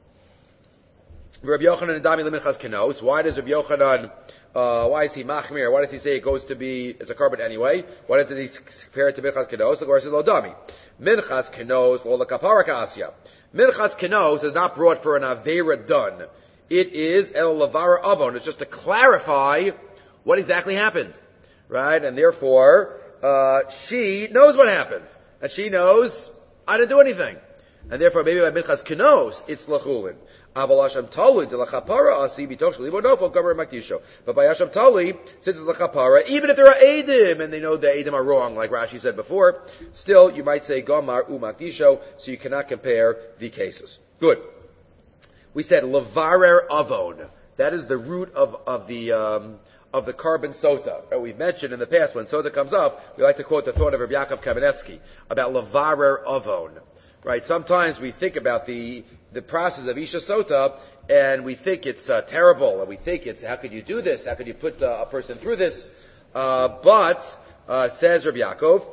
Rabbi Yochanan and Dami L'Minchas Kenos. Why does Rabbi Yochanan, uh, why is he Machmir? Why does he say it goes to be, it's a carbon anyway? Why doesn't he compare it to Minchas Kenos? The Gemara says Lo Dami. Minchas Kenos, Lo L'Kapara Ka'asya. Minchas Kenos is not brought for an Avera done. It is El Lavara Avon. It's just to clarify what exactly happened. Right? And therefore, uh, she knows what happened. And she knows, I didn't do anything. And therefore, maybe by Minchas Kenos, it's Lachulin. Aval Hashem Tali, de Lachapara, Asi Bitosh, Libo Nofo, Gaber Maktisho. But by Hashem Tali, since it's Lachapara, even if there are Eidim, and they know the Eidim are wrong, like Rashi said before, still, you might say Gomar U Maktisho, so you cannot compare the cases. Good. We said Levarer Avon. That is the root of, of the, um, of the carbon sota. That we've mentioned in the past, when sota comes up, we like to quote the thought of Rabbi Yaakov Kamenetsky about Levarer Avon. Right? Sometimes we think about the, the process of Isha Sota, and we think it's uh, terrible, and we think it's, how could you do this? How could you put uh, a person through this? Uh, but, uh, says Rabbi Yaakov,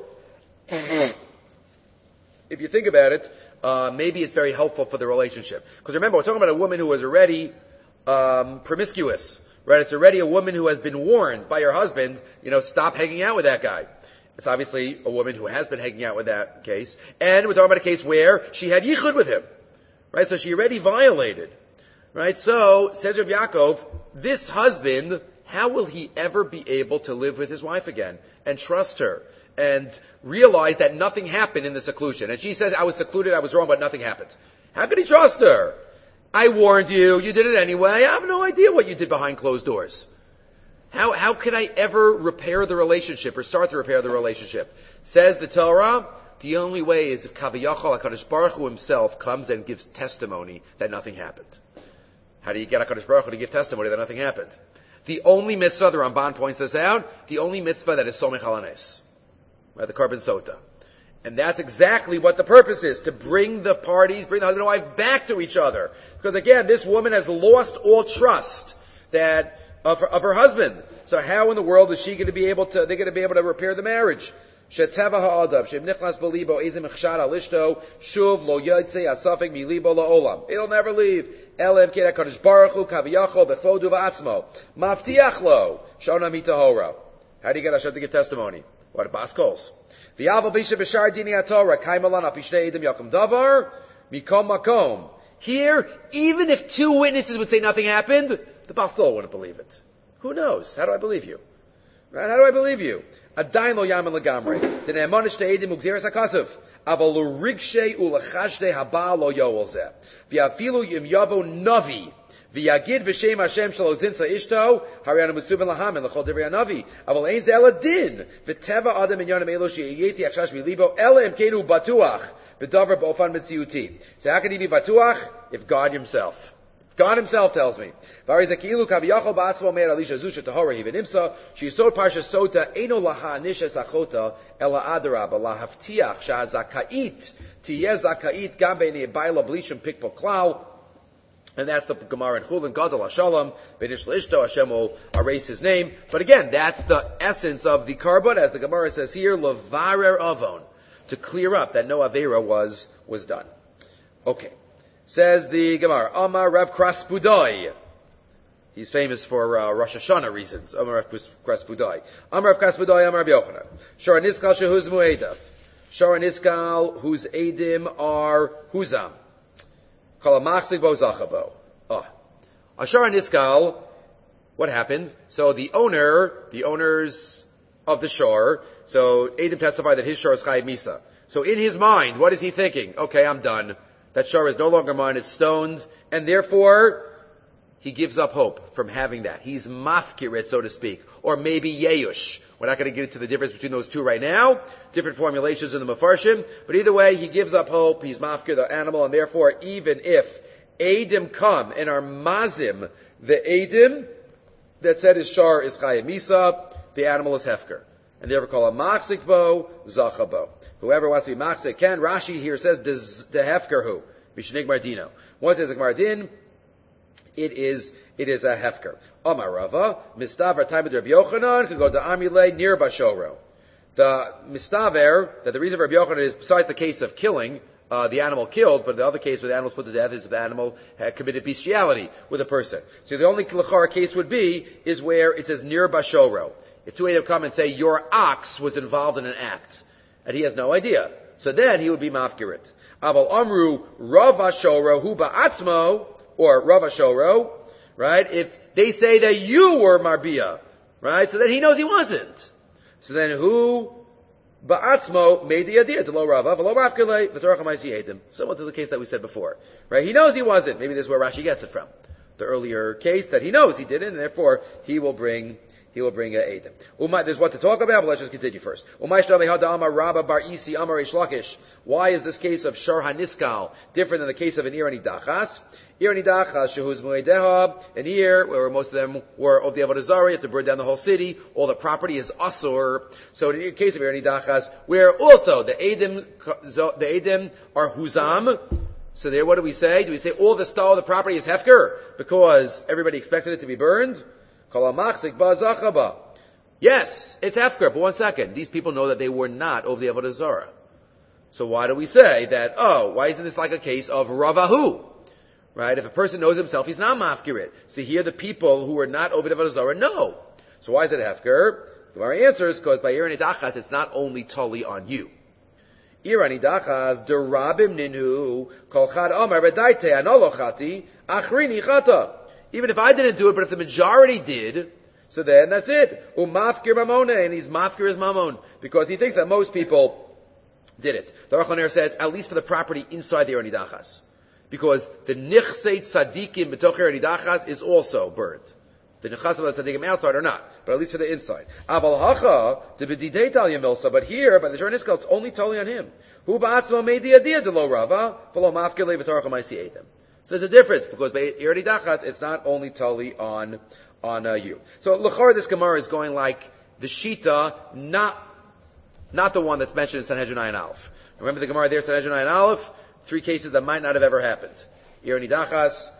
if you think about it, uh, maybe it's very helpful for the relationship. Because remember, we're talking about a woman who was already um, promiscuous, right? It's already a woman who has been warned by her husband, you know, stop hanging out with that guy. It's obviously a woman who has been hanging out with that case. And we're talking about a case where she had yichud with him. Right? So she already violated. Right? So, says Rabbi Yaakov, this husband, how will he ever be able to live with his wife again and trust her and realize that nothing happened in the seclusion. And she says, I was secluded, I was wrong, but nothing happened. How could he trust her? I warned you, you did it anyway. I have no idea what you did behind closed doors. How, how could I ever repair the relationship or start to repair the relationship? Says the Torah, the only way is if Kaviyachal HaKadosh Baruch Hu himself comes and gives testimony that nothing happened. How do you get HaKadosh Baruch Hu to give testimony that nothing happened? The only mitzvah, the Ramban points this out, the only mitzvah that is Somech Halanes, right, the Korban Sota. And that's exactly what the purpose is, to bring the parties, bring the husband and wife back to each other. Because again, this woman has lost all trust that of her, of her husband. So how in the world is she going to be able to, they're going to be able to repair the marriage? Sheteva ha'adav, shebnichnas belibo, ezim ichshad alishto, shuv lo yodse asafik milibo la'olam. It'll never leave. Elev keda kadosh baruch hu, kaviyachol, bechodu va'atzmo. Maftiach lo, shona mitahora. How do you get Hashem to give testimony? What are baskos? V'yavel bisha b'shar dini haTorah, kaimalan apishnei edim yakum davar, mikom makom. Here, even if two witnesses would say nothing happened, the Basol wouldn't believe it. Who knows? How do I believe you? Right? How do I believe you? Adain lo yamin legamrei. T'ne'emonish te'edim u'gzeres ha'kasav. Aval l'rigshe u'lechashde haba lo yoel zeh. V'yafilu yim yavo navi. V'yagid v'shem Hashem shelo zinsa ishto. Harianu mitzuben lahamen l'chol divrei hanavi. Aval ein zeh eladin. V'teva adam in yonim elo she'yeti achshash milibo. Ele imkenu batuach. V'davar b'ofan mitziuti. So how can he be batuach? If God himself. God himself tells me. Varizakilu kaviyachol ba'atzmo me'er alisha zusha tahora even imsa. She yisod parsha sota eno laha nishes achota ela adarab lahaftiach shahazakait tiyeh zakait gam be'nei baila blishim pikpol klal. And that's the Gemara in Chulin Gadol Hashalom Benish Lishto. Hashem will erase his name. But again, that's the essence of the carbon, as the Gemara says here, levarer avon, to clear up that no avera was was done. Okay. Says the Gemara, Amar Rav Kraspudai. He's famous for uh, Rosh Hashanah reasons. Amar Rav Kraspudai. Amar Rav Kraspudai, Amar Rabbi Yochanan. Shara Niskal shehuzmu edav. Shara Niskal whose edim are huzam. Kala machzik bo zachabo. Oh. Ashara Niskal, what happened? So the owner, the owners of the shore, so edim testified that his shore is chayiv misa. So in his mind, what is he thinking? Okay, I'm done. That shore is no longer mine, it's stoned, and therefore, he gives up hope from having that. He's mafkirit, so to speak. Or maybe yeyush. We're not going to get into the difference between those two right now. Different formulations in the Mefarshim. But either way, he gives up hope, he's mafkir the animal, and therefore, even if Eidim come and are mazim, the Eidim that said his shar is chayim misa, the animal is hefker. And therefore call a machzik bo, zachabbo. Whoever wants to be machzik can. Rashi here says the hefker who b'shnig mardino. Once there's a mardin, it is it is a hefker. Amar Rava mistaver time Rabbi Yochanan could go to Amile near Bashoro. The mistaver that the reason for Rabbi Yochanan is besides the case of killing uh, the animal killed, but the other case where the animal was put to death is if the animal had committed bestiality with a person. So the only lachara case would be is where it says near Bashoro. If two Eidim come and say your ox was involved in an act, and he has no idea. So then he would be mafkirit. Aval amru Rav Ashoro hu ba'atzmo, or Rav Ashoro, right? If they say that you were marbia, right? So then he knows he wasn't. So then who ba'atzmo made the idea to lo Rava, v'lo mafkirle, v'torach ha'maisi edim. Similar to the case that we said before, right? He knows he wasn't. Maybe this is where Rashi gets it from. The earlier case that he knows he didn't, and therefore he will bring He will bring a Eidim. Umay, there's what to talk about, but let's just continue first. Umay shtav hada amar Rabba bar Isi amar Reish Lakish. Why is this case of Shar HaNiskal different than the case of an Ir Nidachas? Ir Nidachas shehuz mu'edeha. And here, where most of them were of the Avodah Zarah, you have to burn down the whole city. All the property is asur. So in the case of Ir Nidachas, where also the Eidim, the Eidim are huzam. So there, what do we say? Do we say all the stall of the property is hefker because everybody expected it to be burned? Yes, it's hefker, but one second. These people know that they were not of the Avodah Zarah. So why do we say that, oh, why isn't this like a case of Ravahu? Right? If a person knows himself, he's not mafkirit. So here the people who were not over the Avodah Zarah know. So why is it hefker? The Gemara answers, because by Ir Nidachas, it's not only totally on you. Ir Nidachas, derabim ninhu, kol chad amar v'daite anolochati, achrini chata. Even if I didn't do it, but if the majority did, So then that's it. Umafkir mamone, and he's mafkir his mamon, because he thinks that most people did it. The Aruch LaNer says, at least for the property inside the Erenidachas. Because the nichseit tzadikim b'toch Erenidachas is also burned. The nichas of the tzadikim outside are not, but at least for the inside. Aval hacha, the b'didei tal yamilsa, but here, by the Shor Niskal, it's only totally on him. Hu ba'atzmo made the idea de lo rava, v'lo mafkir le v'torach ha'maisi edim. So there's a difference, because by Erenidachas, it's not only totally on, on uh, you. So, l'chor, this Gemara is going like the Shita, not Not the one that's mentioned in Sanhedrin Ayin Aleph. Remember the Gemara there, Sanhedrin Ayin Aleph? Three cases that might not have ever happened. Ir Nidachas,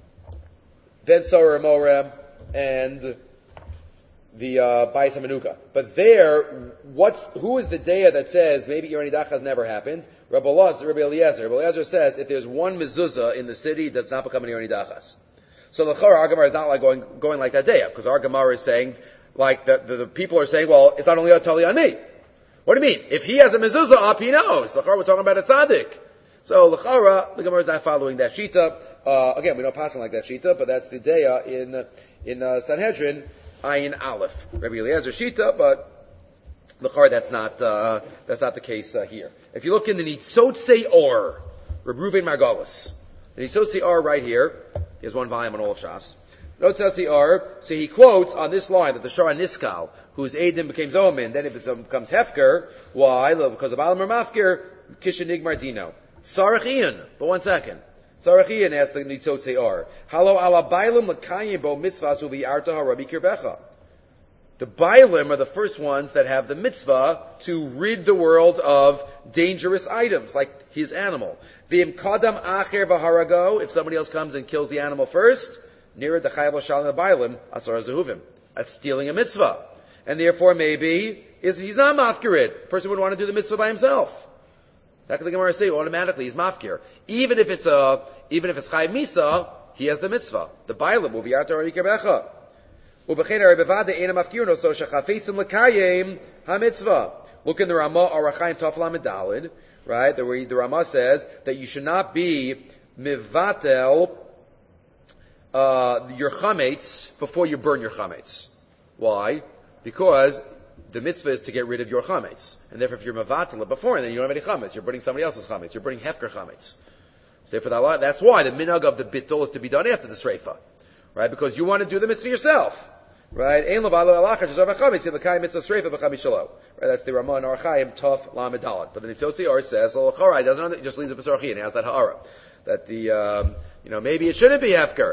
Ben Sorah Morem, and the uh, Bayis HaMenuka. But there, what's, who is the daya that says maybe Ir Nidachas never happened? Rabbi Elazar, Rabbi Eliezer. Rabbi Eliezer says if there's one mezuzah in the city, it does not become an Ir Nidachas. So the Chor, our Gemara is not like going, going like that daya, because our Gemara is saying, like the, the, the people are saying, well, it's not only totally on me. What do you mean? If he has a mezuzah up, he knows. L'chara, we're talking about a tzaddik. So, l'chara, the Gemara is not following that shita. Uh, again, we don't pass on like that shita, but that's the daya in, in, uh, Sanhedrin, Ayin Aleph. Rabbi Eliezer shita, but, l'chara, that's not, uh, that's not the case, uh, here. If you look in the Nitzotzei Or, Reb Ruven Margolis. The Nitzotzei Or right here, he has one volume on all of Shas. Nitzotzei Or, so he quotes on this line that the Shor Niskal, whose Eidim became Zomin, then if it becomes Hefker, why? Because the Baalim are Mafkir, Kishanig Mardino. Sarach Ian, but one second. Sarach Ian asked the Nitzotzei Or, Halo ala Bailim l'kayim bo mitzvahs uvi arta harabi kirbecha. The Bailim are the first ones that have the mitzvah to rid the world of dangerous items, like his animal. V'im kadam acher v'harago, if somebody else comes and kills the animal first, near the chayav l'shalim the Bailim, asar zehuvim. That's stealing a mitzvah. And therefore, maybe, is he's not mafkirid. Person would want to do the mitzvah by himself. That can the Gemara say automatically he's mafkir. Even if it's a, even if it's chayiv misa, he has the mitzvah. The bailim will be out there Becha. Ubechein aribavada ena mafkirno so shachafetzim lekayim ha-mitzvah. Look in the Ramah Arachaim Tafla Medalid, right? The where the Ramah says that you should not be mivatel uh, your chametz before you burn your chametz. Why? Because the mitzvah is to get rid of your chametz. And therefore if you're mevatel before, and then you don't have any chametz, you're burning somebody else's chametz. You're burning hefker chametz. So for that, that's why the minhag of the bittul is to be done after the sreifa. Right? Because you want to do the mitzvah yourself. Right? Ein levalo elacha shazar v'chametz yivakayim mitzvah sreifa v'chametz shalo. Right? That's the Ramah in Archaim Tov Lamed Dalet. But the Nitzotzei Or says, well, Charai doesn't know that, he just leaves it Pesach and he has that ha'ara. That the, um, you know, maybe it shouldn't be hefker.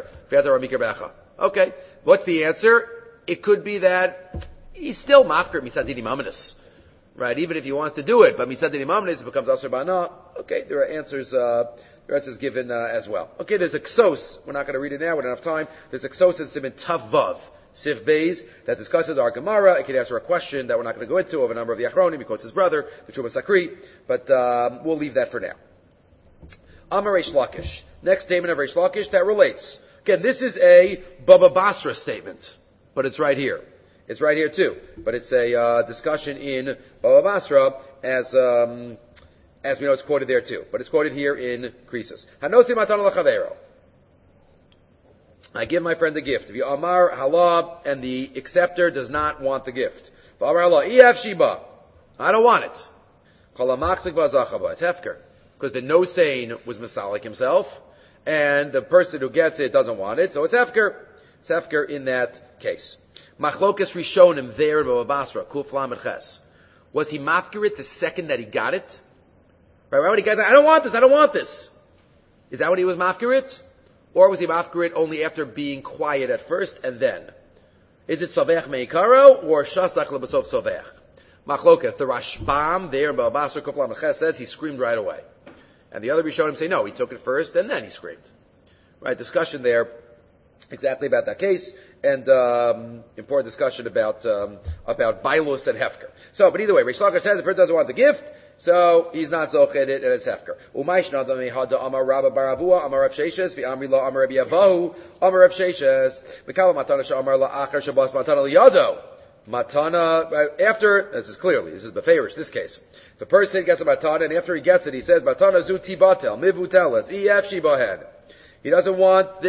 Okay. What's the answer? It could be that he's still mafker mitzad dini mamanis, right? Even if he wants to do it, but mitzad dini mamanis becomes asher bana. Okay, there are answers. Uh, there are answers given uh, as well. Okay, there's a ksos. We're not going to read it now. We don't have time. There's a ksos in Siman Tav Vav, Siv Beis, that discusses our Gemara. It could answer a question that we're not going to go into of a number of the Achronim. He quotes his brother, the Truma Sakri, but um, we'll leave that for now. Amar Reish Lakish. Next statement of Reish Lakish that relates. Again, this is a Baba Basra statement, but it's right here. It's right here too, but it's a uh, discussion in Baba Basra as um, as we know it's quoted there too, but it's quoted here in Krisus. Hanosi matana l'chavero. I give my friend a gift. If Amar Halab and the acceptor does not want the gift, Amar Halab Ef Shiba, I don't want it. Kol hamaksik v'azachaba. It's hefker because the no saying was Masalik himself, and the person who gets it doesn't want it, so it's hefker. It's hefker in that case. Machlokas Rishonim there in Baba Basra, Kuf Lamed Ches. Was he mafkir it the second that he got it? Right, right when he got it, I don't want this, I don't want this. Is that when he was mafkir it? Or was he mafkir it only after being quiet at first and then? Is it Sovech Meikaro or Shasach Lebasov Sovech? Machlokas, the Rashbam there in Baba Basra, Kuf Lamed Ches says he screamed right away. And the other Rishonim say no, he took it first and then he screamed. Right, discussion there exactly about that case, and um, important discussion about um, about Bailus and Hefker. So, but either way, Reish Lakish says the person doesn't want the gift, so he's not zochet it, and it's Hefker. Umayshna damehada amar Rabba Baravua amar Rav Sheshes v'amri lo amar Rabbi Yavahu amar Rav Sheshes v'kala matana she'amar la acher shabas matana liyado matana after this is clearly this is beferish this case. If a person gets a matana and after he gets it he says matana zu tibatel mivutelas ef shibahed. He doesn't want this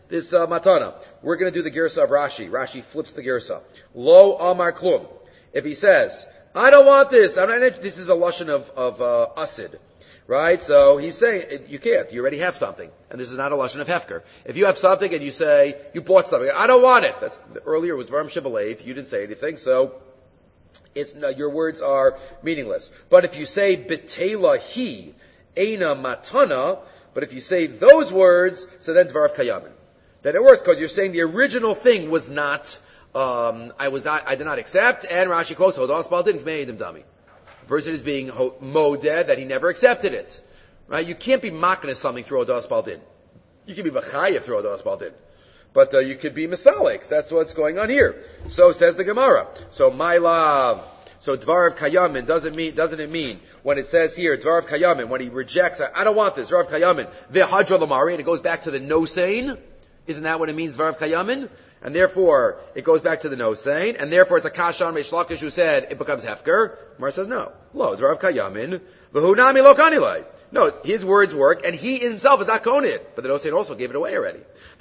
this uh, matana. We're going to do the girsa of Rashi. Rashi flips the girsa. Lo amar klum. If he says, I don't want this, I'm not, this is a lashon of, of uh, asid. Right? So he's saying, you can't. You already have something. And this is not a lashon of hefker. If you have something and you say, you bought something, I don't want it. That's, earlier it was Varm Shibalev, you didn't say anything, so it's, no, your words are meaningless. But if you say, betela hi, eina matana, but if you say those words, so then dvarav kayamin. Then it works, because you're saying the original thing was not, um, I was not, I did not accept, and Rashi quotes, Hodas Bal didn't made him dummy. The person is being modeh that he never accepted it. Right? You can't be makna something through Odas Baldin. You can be machayev through Odas Baldin. But uh, you could be misalik. That's what's going on here. So says the Gemara. So my love. So dvarav kayamin doesn't mean, doesn't it mean, when it says here, dvarav kayamin, when he rejects, I don't want this, dvarav kayamin, v'hadra lamari, and it goes back to the no saying. Isn't that what it means, dvarav kayamin? And therefore, it goes back to the no saying, and therefore it's a kashan Reish Lakish who said it becomes hefker. Mar says no. Lo, dvarav kayamin, v'hunami lo kanilai. No, his words work, and he himself is not konid. But the no saying also gave it away already.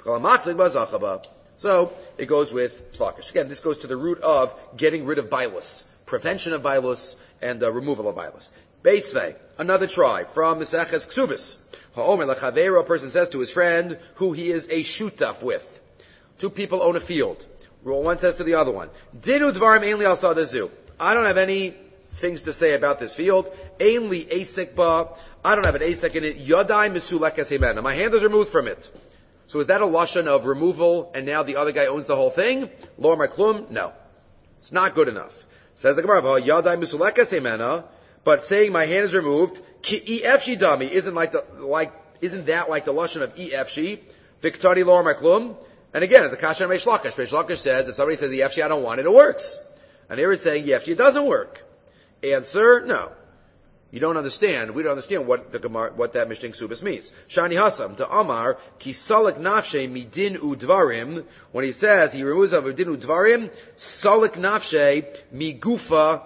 So, it goes with Lakish. Again, this goes to the root of getting rid of bailus, prevention of bailus, and uh, removal of bailus. Beisvei, another try from Maseches Ksubis. Ha'omer l'chaveiro, a person says to his friend, who he is a shutaf with. Two people own a field. One says to the other one, Dinu dvarim ein li al sadazu. I don't have any things to say about this field. Ein li asek ba. I don't have an asek in it. Yadai misulek esemena. My hand is removed from it. So is that a lashon of removal, and now the other guy owns the whole thing? Lo amar klum? No. It's not good enough. Says the Gemara, Yadai misulek esemena, but saying my hand is removed, ki efshi dami, isn't like the, like, isn't that like the lashon of efshi? Viktari lo amar klum? And again, it's the kashan Reish Lakish. Reish Lakish says, if somebody says efshi, I don't want it, it works. And here it's saying efshi, it doesn't work. Answer, no. You don't understand. We don't understand what the Gemara, what that Mishnah Ksubis means. Shani Hasam to Amar ki salik nafshe midin udvarim. When he says he removes of midin udvarim, salik nafshe migufa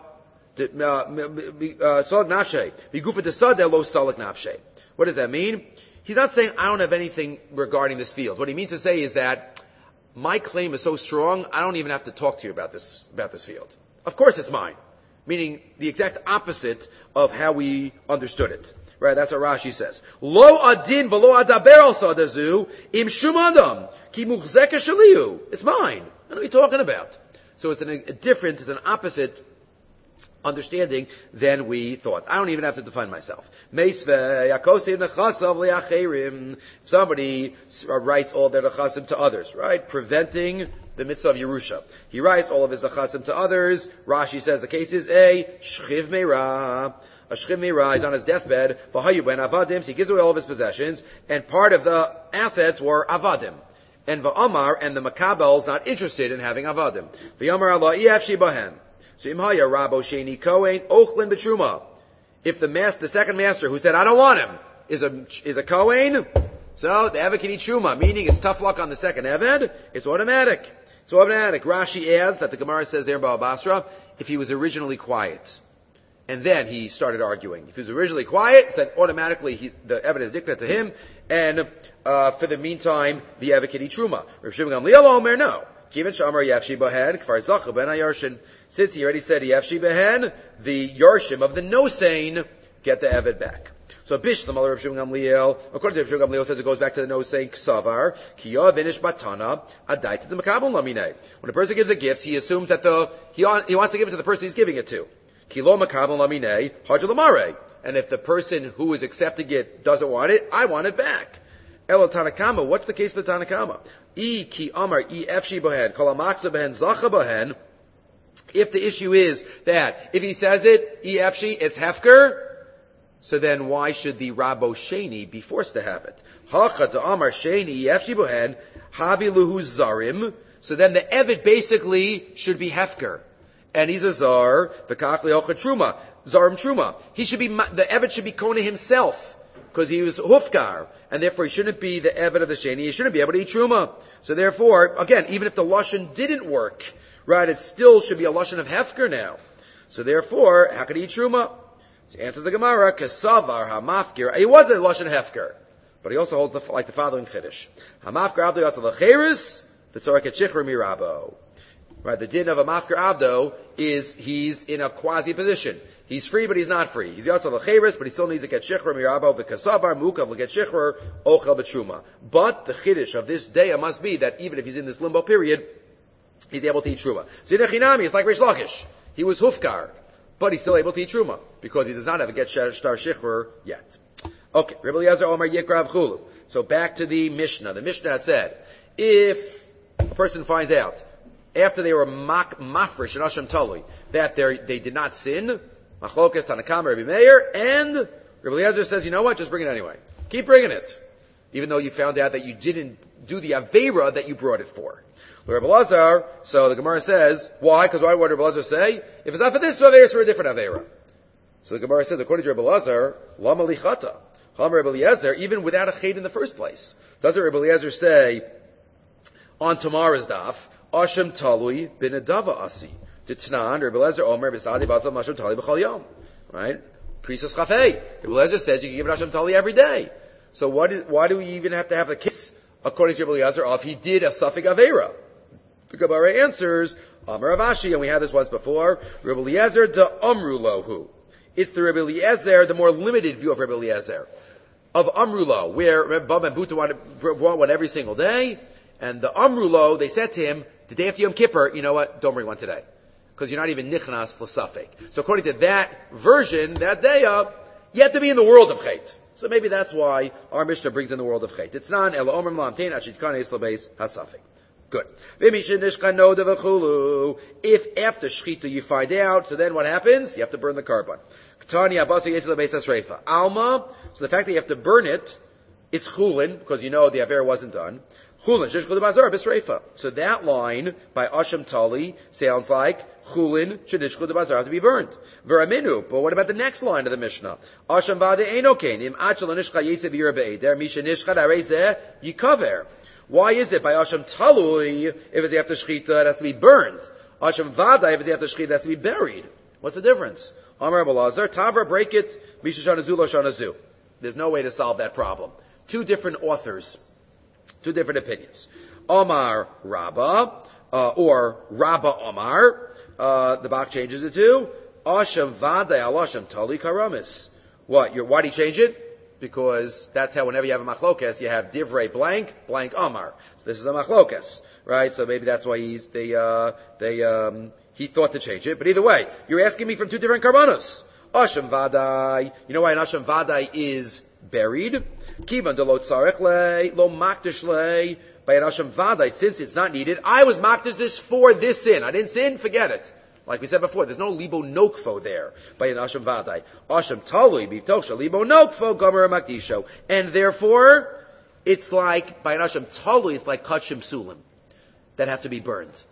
salik nafshe migufa desade lo salik nafshe. What does that mean? He's not saying I don't have anything regarding this field. What he means to say is that my claim is so strong, I don't even have to talk to you about this about this field. Of course, it's mine. Meaning the exact opposite of how we understood it. Right? That's what Rashi says. Lo adin v'lo adaber al sadazu im shum adam ki muchzeka shaliu. It's mine. What are we talking about? So it's an, a different, it's an opposite understanding than we thought. I don't even have to define myself. If somebody writes all their nechasim to others, right? Preventing the mitzvah of Yerusha. He writes all of his nechasim to others. Rashi says the case is a shchiv meira. A shchiv meira is on his deathbed. V'hayu ben avadim. So he gives away all of his possessions, and part of the assets were avadim. And v'amar, and the makabel's not interested in having avadim. V'amar Allah iafshi bahem. So imhaya rabo sheni kohen ochlin b'truma. If the master, the second master who said I don't want him is a is a kohen, so the eved can eat truma. Meaning it's tough luck on the second eved. It's automatic. It's automatic. Rashi adds that the Gemara says there in Baba Basra, if he was originally quiet, and then he started arguing. If he was originally quiet, then automatically he's, the eved is dictated to him, and uh, for the meantime the eved can eat truma. Rav Shimon Gamliel Omer no. Since he already said Yafshi Behen, the Yarshim of the no saying get the Eved back. So Bishlam al Rav Shimon Gamliel, according to Rav Shimon Gamliel, says it goes back to the no saying Ksavar, Kiya Vinish Batana, Adait the Makabel Lamine. When a person gives a gift, he assumes that the he, on, he wants to give it to the person he's giving it to. Kilo Makabel Lamine, Hajalamare. And if the person who is accepting it doesn't want it, I want it back. El Tanakama, what's the case of the Tanakama? E ki amar e efshi bohen kol amaksa bohen zacha bohen. If the issue is that if he says it e efshi, it's hefker, so then why should the rabo sheni be forced to have it? Hacha to amar sheni e efshi bohen habi luhu zarim. So then the eved basically should be hefker, and he's a zar v'kach leocha truma zarim truma. He should be the eved should be kona himself, because he was hufkar, and therefore he shouldn't be the eved of the sheni, he shouldn't be able to eat truma. So therefore, again, even if the lashon didn't work, right, it still should be a lashon of hefker now. So therefore, how could he eat truma? So answers the Gemara, kasavar hamafkir, he was a lashon hefker. But he also holds the, like the following chiddush: Hamafkar abdo yatzal lecheres v'tzorek et shichur mirabo. Right, the din of a mafkar abdo is he's in a quasi position. He's free, but he's not free. He's yatzal lecheres, but he still needs to get shichur mirabo v'kasavar mukav get shichur ochel b'truma. But the chiddush of this day must be that even if he's in this limbo period, he's able to eat truma. So in Echinami, it's like Rish Lakish. He was hufkar, but he's still able to eat truma because he does not have a get shtar shichur yet. Okay, Rebbe Eliezer Omar Yikrav Chulu. So back to the Mishnah. The Mishnah had said, if a person finds out after they were mak, mafresh and Hashem Talui that they did not sin, Machlokas Tanakam Rebbe Meir, and Rebbe Eliezer says, you know what, just bring it anyway. Keep bringing it, even though you found out that you didn't do the Aveira that you brought it for. Rebbe Eliezer, so the Gemara says, why? Because why would Rebbe Eliezer say? If it's not for this Aveira, it's for a different Aveira. So the Gemara says, according to Rebbe Eliezer, Lama Lichata. Rebbe Eliezer, even without a chet in the first place. Doesn't Rebbe Eliezer say on tomorrow's daf, Ashem Talui bin Adava Asi. Titnan, Rebbe Eliezer Omer B'Sadi Batam Ashem Tali B'Chal Yom. Right? Krisus Chafei. Rebbe Eliezer says you can give an Ashem Tali every day. So what is, why do we even have to have a case, according to Rebbe Eliezer, of he did a Safik Aveira? The Gemara answers, Amar Avashi, and we had this once before, Rebbe Eliezer de Amru Lohu. It's the Rebbe Eliezer, the more limited view of Rebbe Eliezer. Of Amrulo, where Bab and Buta brought one every single day, and the Amrulo, they said to him, the day after Yom Kippur, you know what, don't bring one today. Because you're not even Nichnas L'Safek. So according to that version, that day up, you have to be in the world of Chet. So maybe that's why our Mishnah brings in the world of Chet. It's not, Ela Omer Mlamtein, Ashit Kanes Labeis HaSafek. Good. If after Shechita you find out, so then what happens? You have to burn the carbon. Alma, so the fact that you have to burn it, it's chulin, because you know the aver wasn't done. Chulin, so that line by Ashem Tali sounds like chulin, shenishchu de bazar, to be burnt. Veraminu, but what about the next line of the Mishnah? Ashem vade einokein, im achal nishcha yiseh v'yir be'eder, misha nishcha darezeh yikaver. Why is it by Ashem Talui, if it's after Shechita, it has to be burned? Ashem Vada, if it's after Shechita, it has to be buried. What's the difference? Amar Abelazar, Tavra, break it, Misha Shanazu, Lo Shanazu. There's no way to solve that problem. Two different authors, two different opinions. Amar Rabba, uh, or Rabba Amar, uh, the Bach changes it to, Ashem Vada, Al Ashem Tali Karamis. What, you're, why do you change it? Because that's how whenever you have a machlokes, you have divrei blank, blank amar. So this is a machlokes, right? So maybe that's why he's, they, uh, they, um, he thought to change it. But either way, you're asking me from two different karbanos. Ashem vadai. You know why an Ashem vadai is buried? Kivan de lo tzarech le, lo makdish le. By an Ashem vadai, since it's not needed, I was makdish this for this sin. I didn't sin, forget it. Like we said before, there's no libo nokfo there by an Ashem Vadai. Ashem Talui bitosha libo nokfo gomer makdisho. And therefore, it's like, by an Ashem Talui, it's like kachim sulim that have to be burned.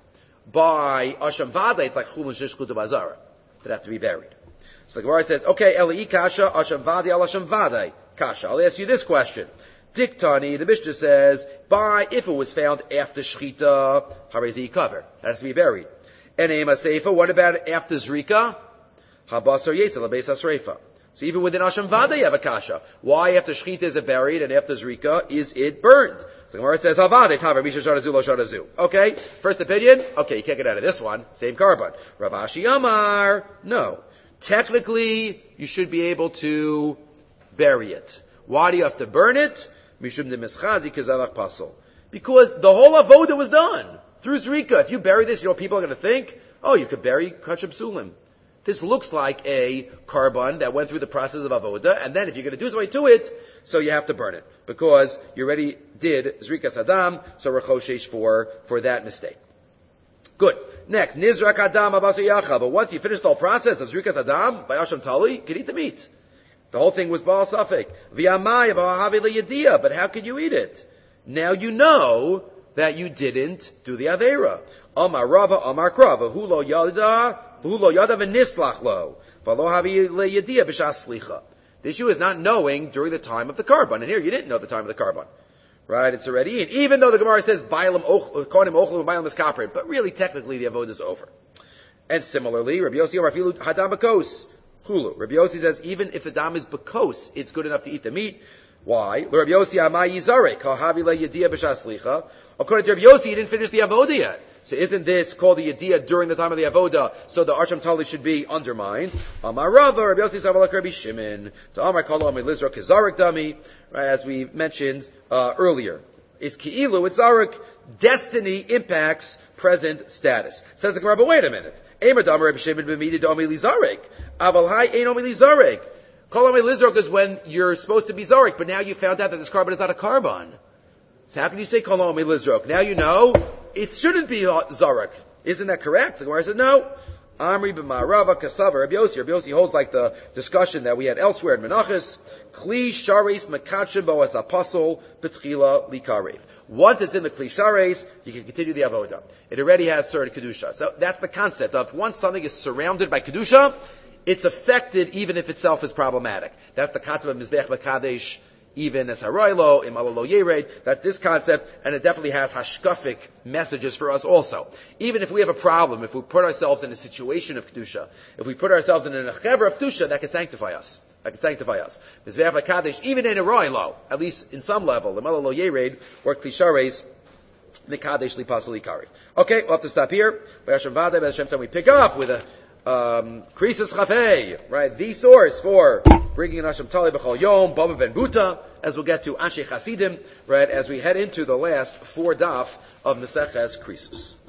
By Ashem Vadai, it's like chulun shishku de bazara that have to be buried. So the Gemara says, okay, Eli kasha, Ashem Vadai, al Ashem Vadai, kasha. I'll ask you this question. Diktani, the Mishnah says, by, if it was found after Shechita, harezi cover. That has to be buried. And Ema Seifa, what about after Zrika? Habasar Yetzel, Beis HaSreifa. So even within Ashem Vada you have a kasha. Why after Shechita is it buried and after Zrika is it burned? So the Gemara says, Havade, Taver, Misha Shadazu, Lo Shadazu. Okay, first opinion, okay, you can't get out of this one. Same carbon. Rav Ashi Amar, no. Technically, you should be able to bury it. Why do you have to burn it? Mishum de Mischazi Kizalach Pasol. Because the whole avoda was done. Through Zrika. If you bury this, you know what people are going to think? Oh, you could bury Kachab Sulim. This looks like a carbon that went through the process of avoda, and then if you're going to do something to it, so you have to burn it. Because you already did Zrika Saddam, so Rechoshesh for, for that mistake. Good. Next, Nizrak Adam Abasu Yacha. But once you finish the whole process of Zrika Saddam, by Hashem Tali, you can eat the meat. The whole thing was Baal Safek. V'yamai v'ahavi le'yediyah. But how could you eat it? Now you know that you didn't do the Aveira. Amar Rava, Amar Krava, Hulo Yada, Hulo Yada v'nislach lo, V'lo havi le'yediyah b'shas slicha. The issue is not knowing during the time of the carbon. And here you didn't know the time of the carbon. Right? It's already in. Even though the Gemara says, Bailam Kohanim Ochlu and Bailam is Kaprin. But really, technically, the Avodah is over. And similarly, Rabbi Yossi Amar Filu Hadam Bakos, Hulu. Rabbi Yossi says, even if the dam is bakos, it's good enough to eat the meat. Why? Rabbi Yossi Amai Yizarek, Havi Le Yediyah B'Shas Licha. According to Rabbi Yossi, he didn't finish the avoda yet. So isn't this called the Yediyah during the time of the avoda? So the Arsham Tali should be undermined. Amar Rava, Rabbi Yossi Savalak Rabbi Shimon. To Amar Kala Amar Lizra Kizarek Dami, right, as we mentioned uh, earlier. It's Ki'ilu, it's Zarek. Destiny impacts present status. Says the Gemara, wait a minute. Eimer Damar Rabbi Shimon b'midi d'omi lizarek. Aval hai ein omi lizarek. Kol omi lizarek is when you're supposed to be zarek, but now you found out that this carbon is not a carbon. So how can you say kol omi lizarek? Now you know it shouldn't be zarek. Isn't that correct? The Gemara says no. Amri b'ma'arava kasava Rabbi Yossi. Rabbi Yossi holds like the discussion that we had elsewhere in Menachos. Kli shares mekachim bo as apostle betchila likarev. Once it's in the Kli shares, you can continue the avoda. It already has certain kedusha. So that's the concept of once something is surrounded by kedusha, it's affected even if itself is problematic. That's the concept of mizbech mekadesh, even as haroilo im alalo yered. That's this concept, and it definitely has hashkafic messages for us also. Even if we have a problem, if we put ourselves in a situation of kedusha, if we put ourselves in a chever of kedusha, that can sanctify us. That can sanctify us. Mizbeach HaKadosh, even in a roilo, at least in some level, the Malalo Yered, or Klishares, Mikadesh Lipasali Karif. Okay, we'll have to stop here. By Hashem Vadeh, by Hashem Son, we pick up with a, um, Krisis Chafei, right? The source for bringing in Hashem Tali B'chol Yom, Baba Ben Buta, as we'll get to Anshe Chasidim, right? As we head into the last four daf of Meseches Krisis.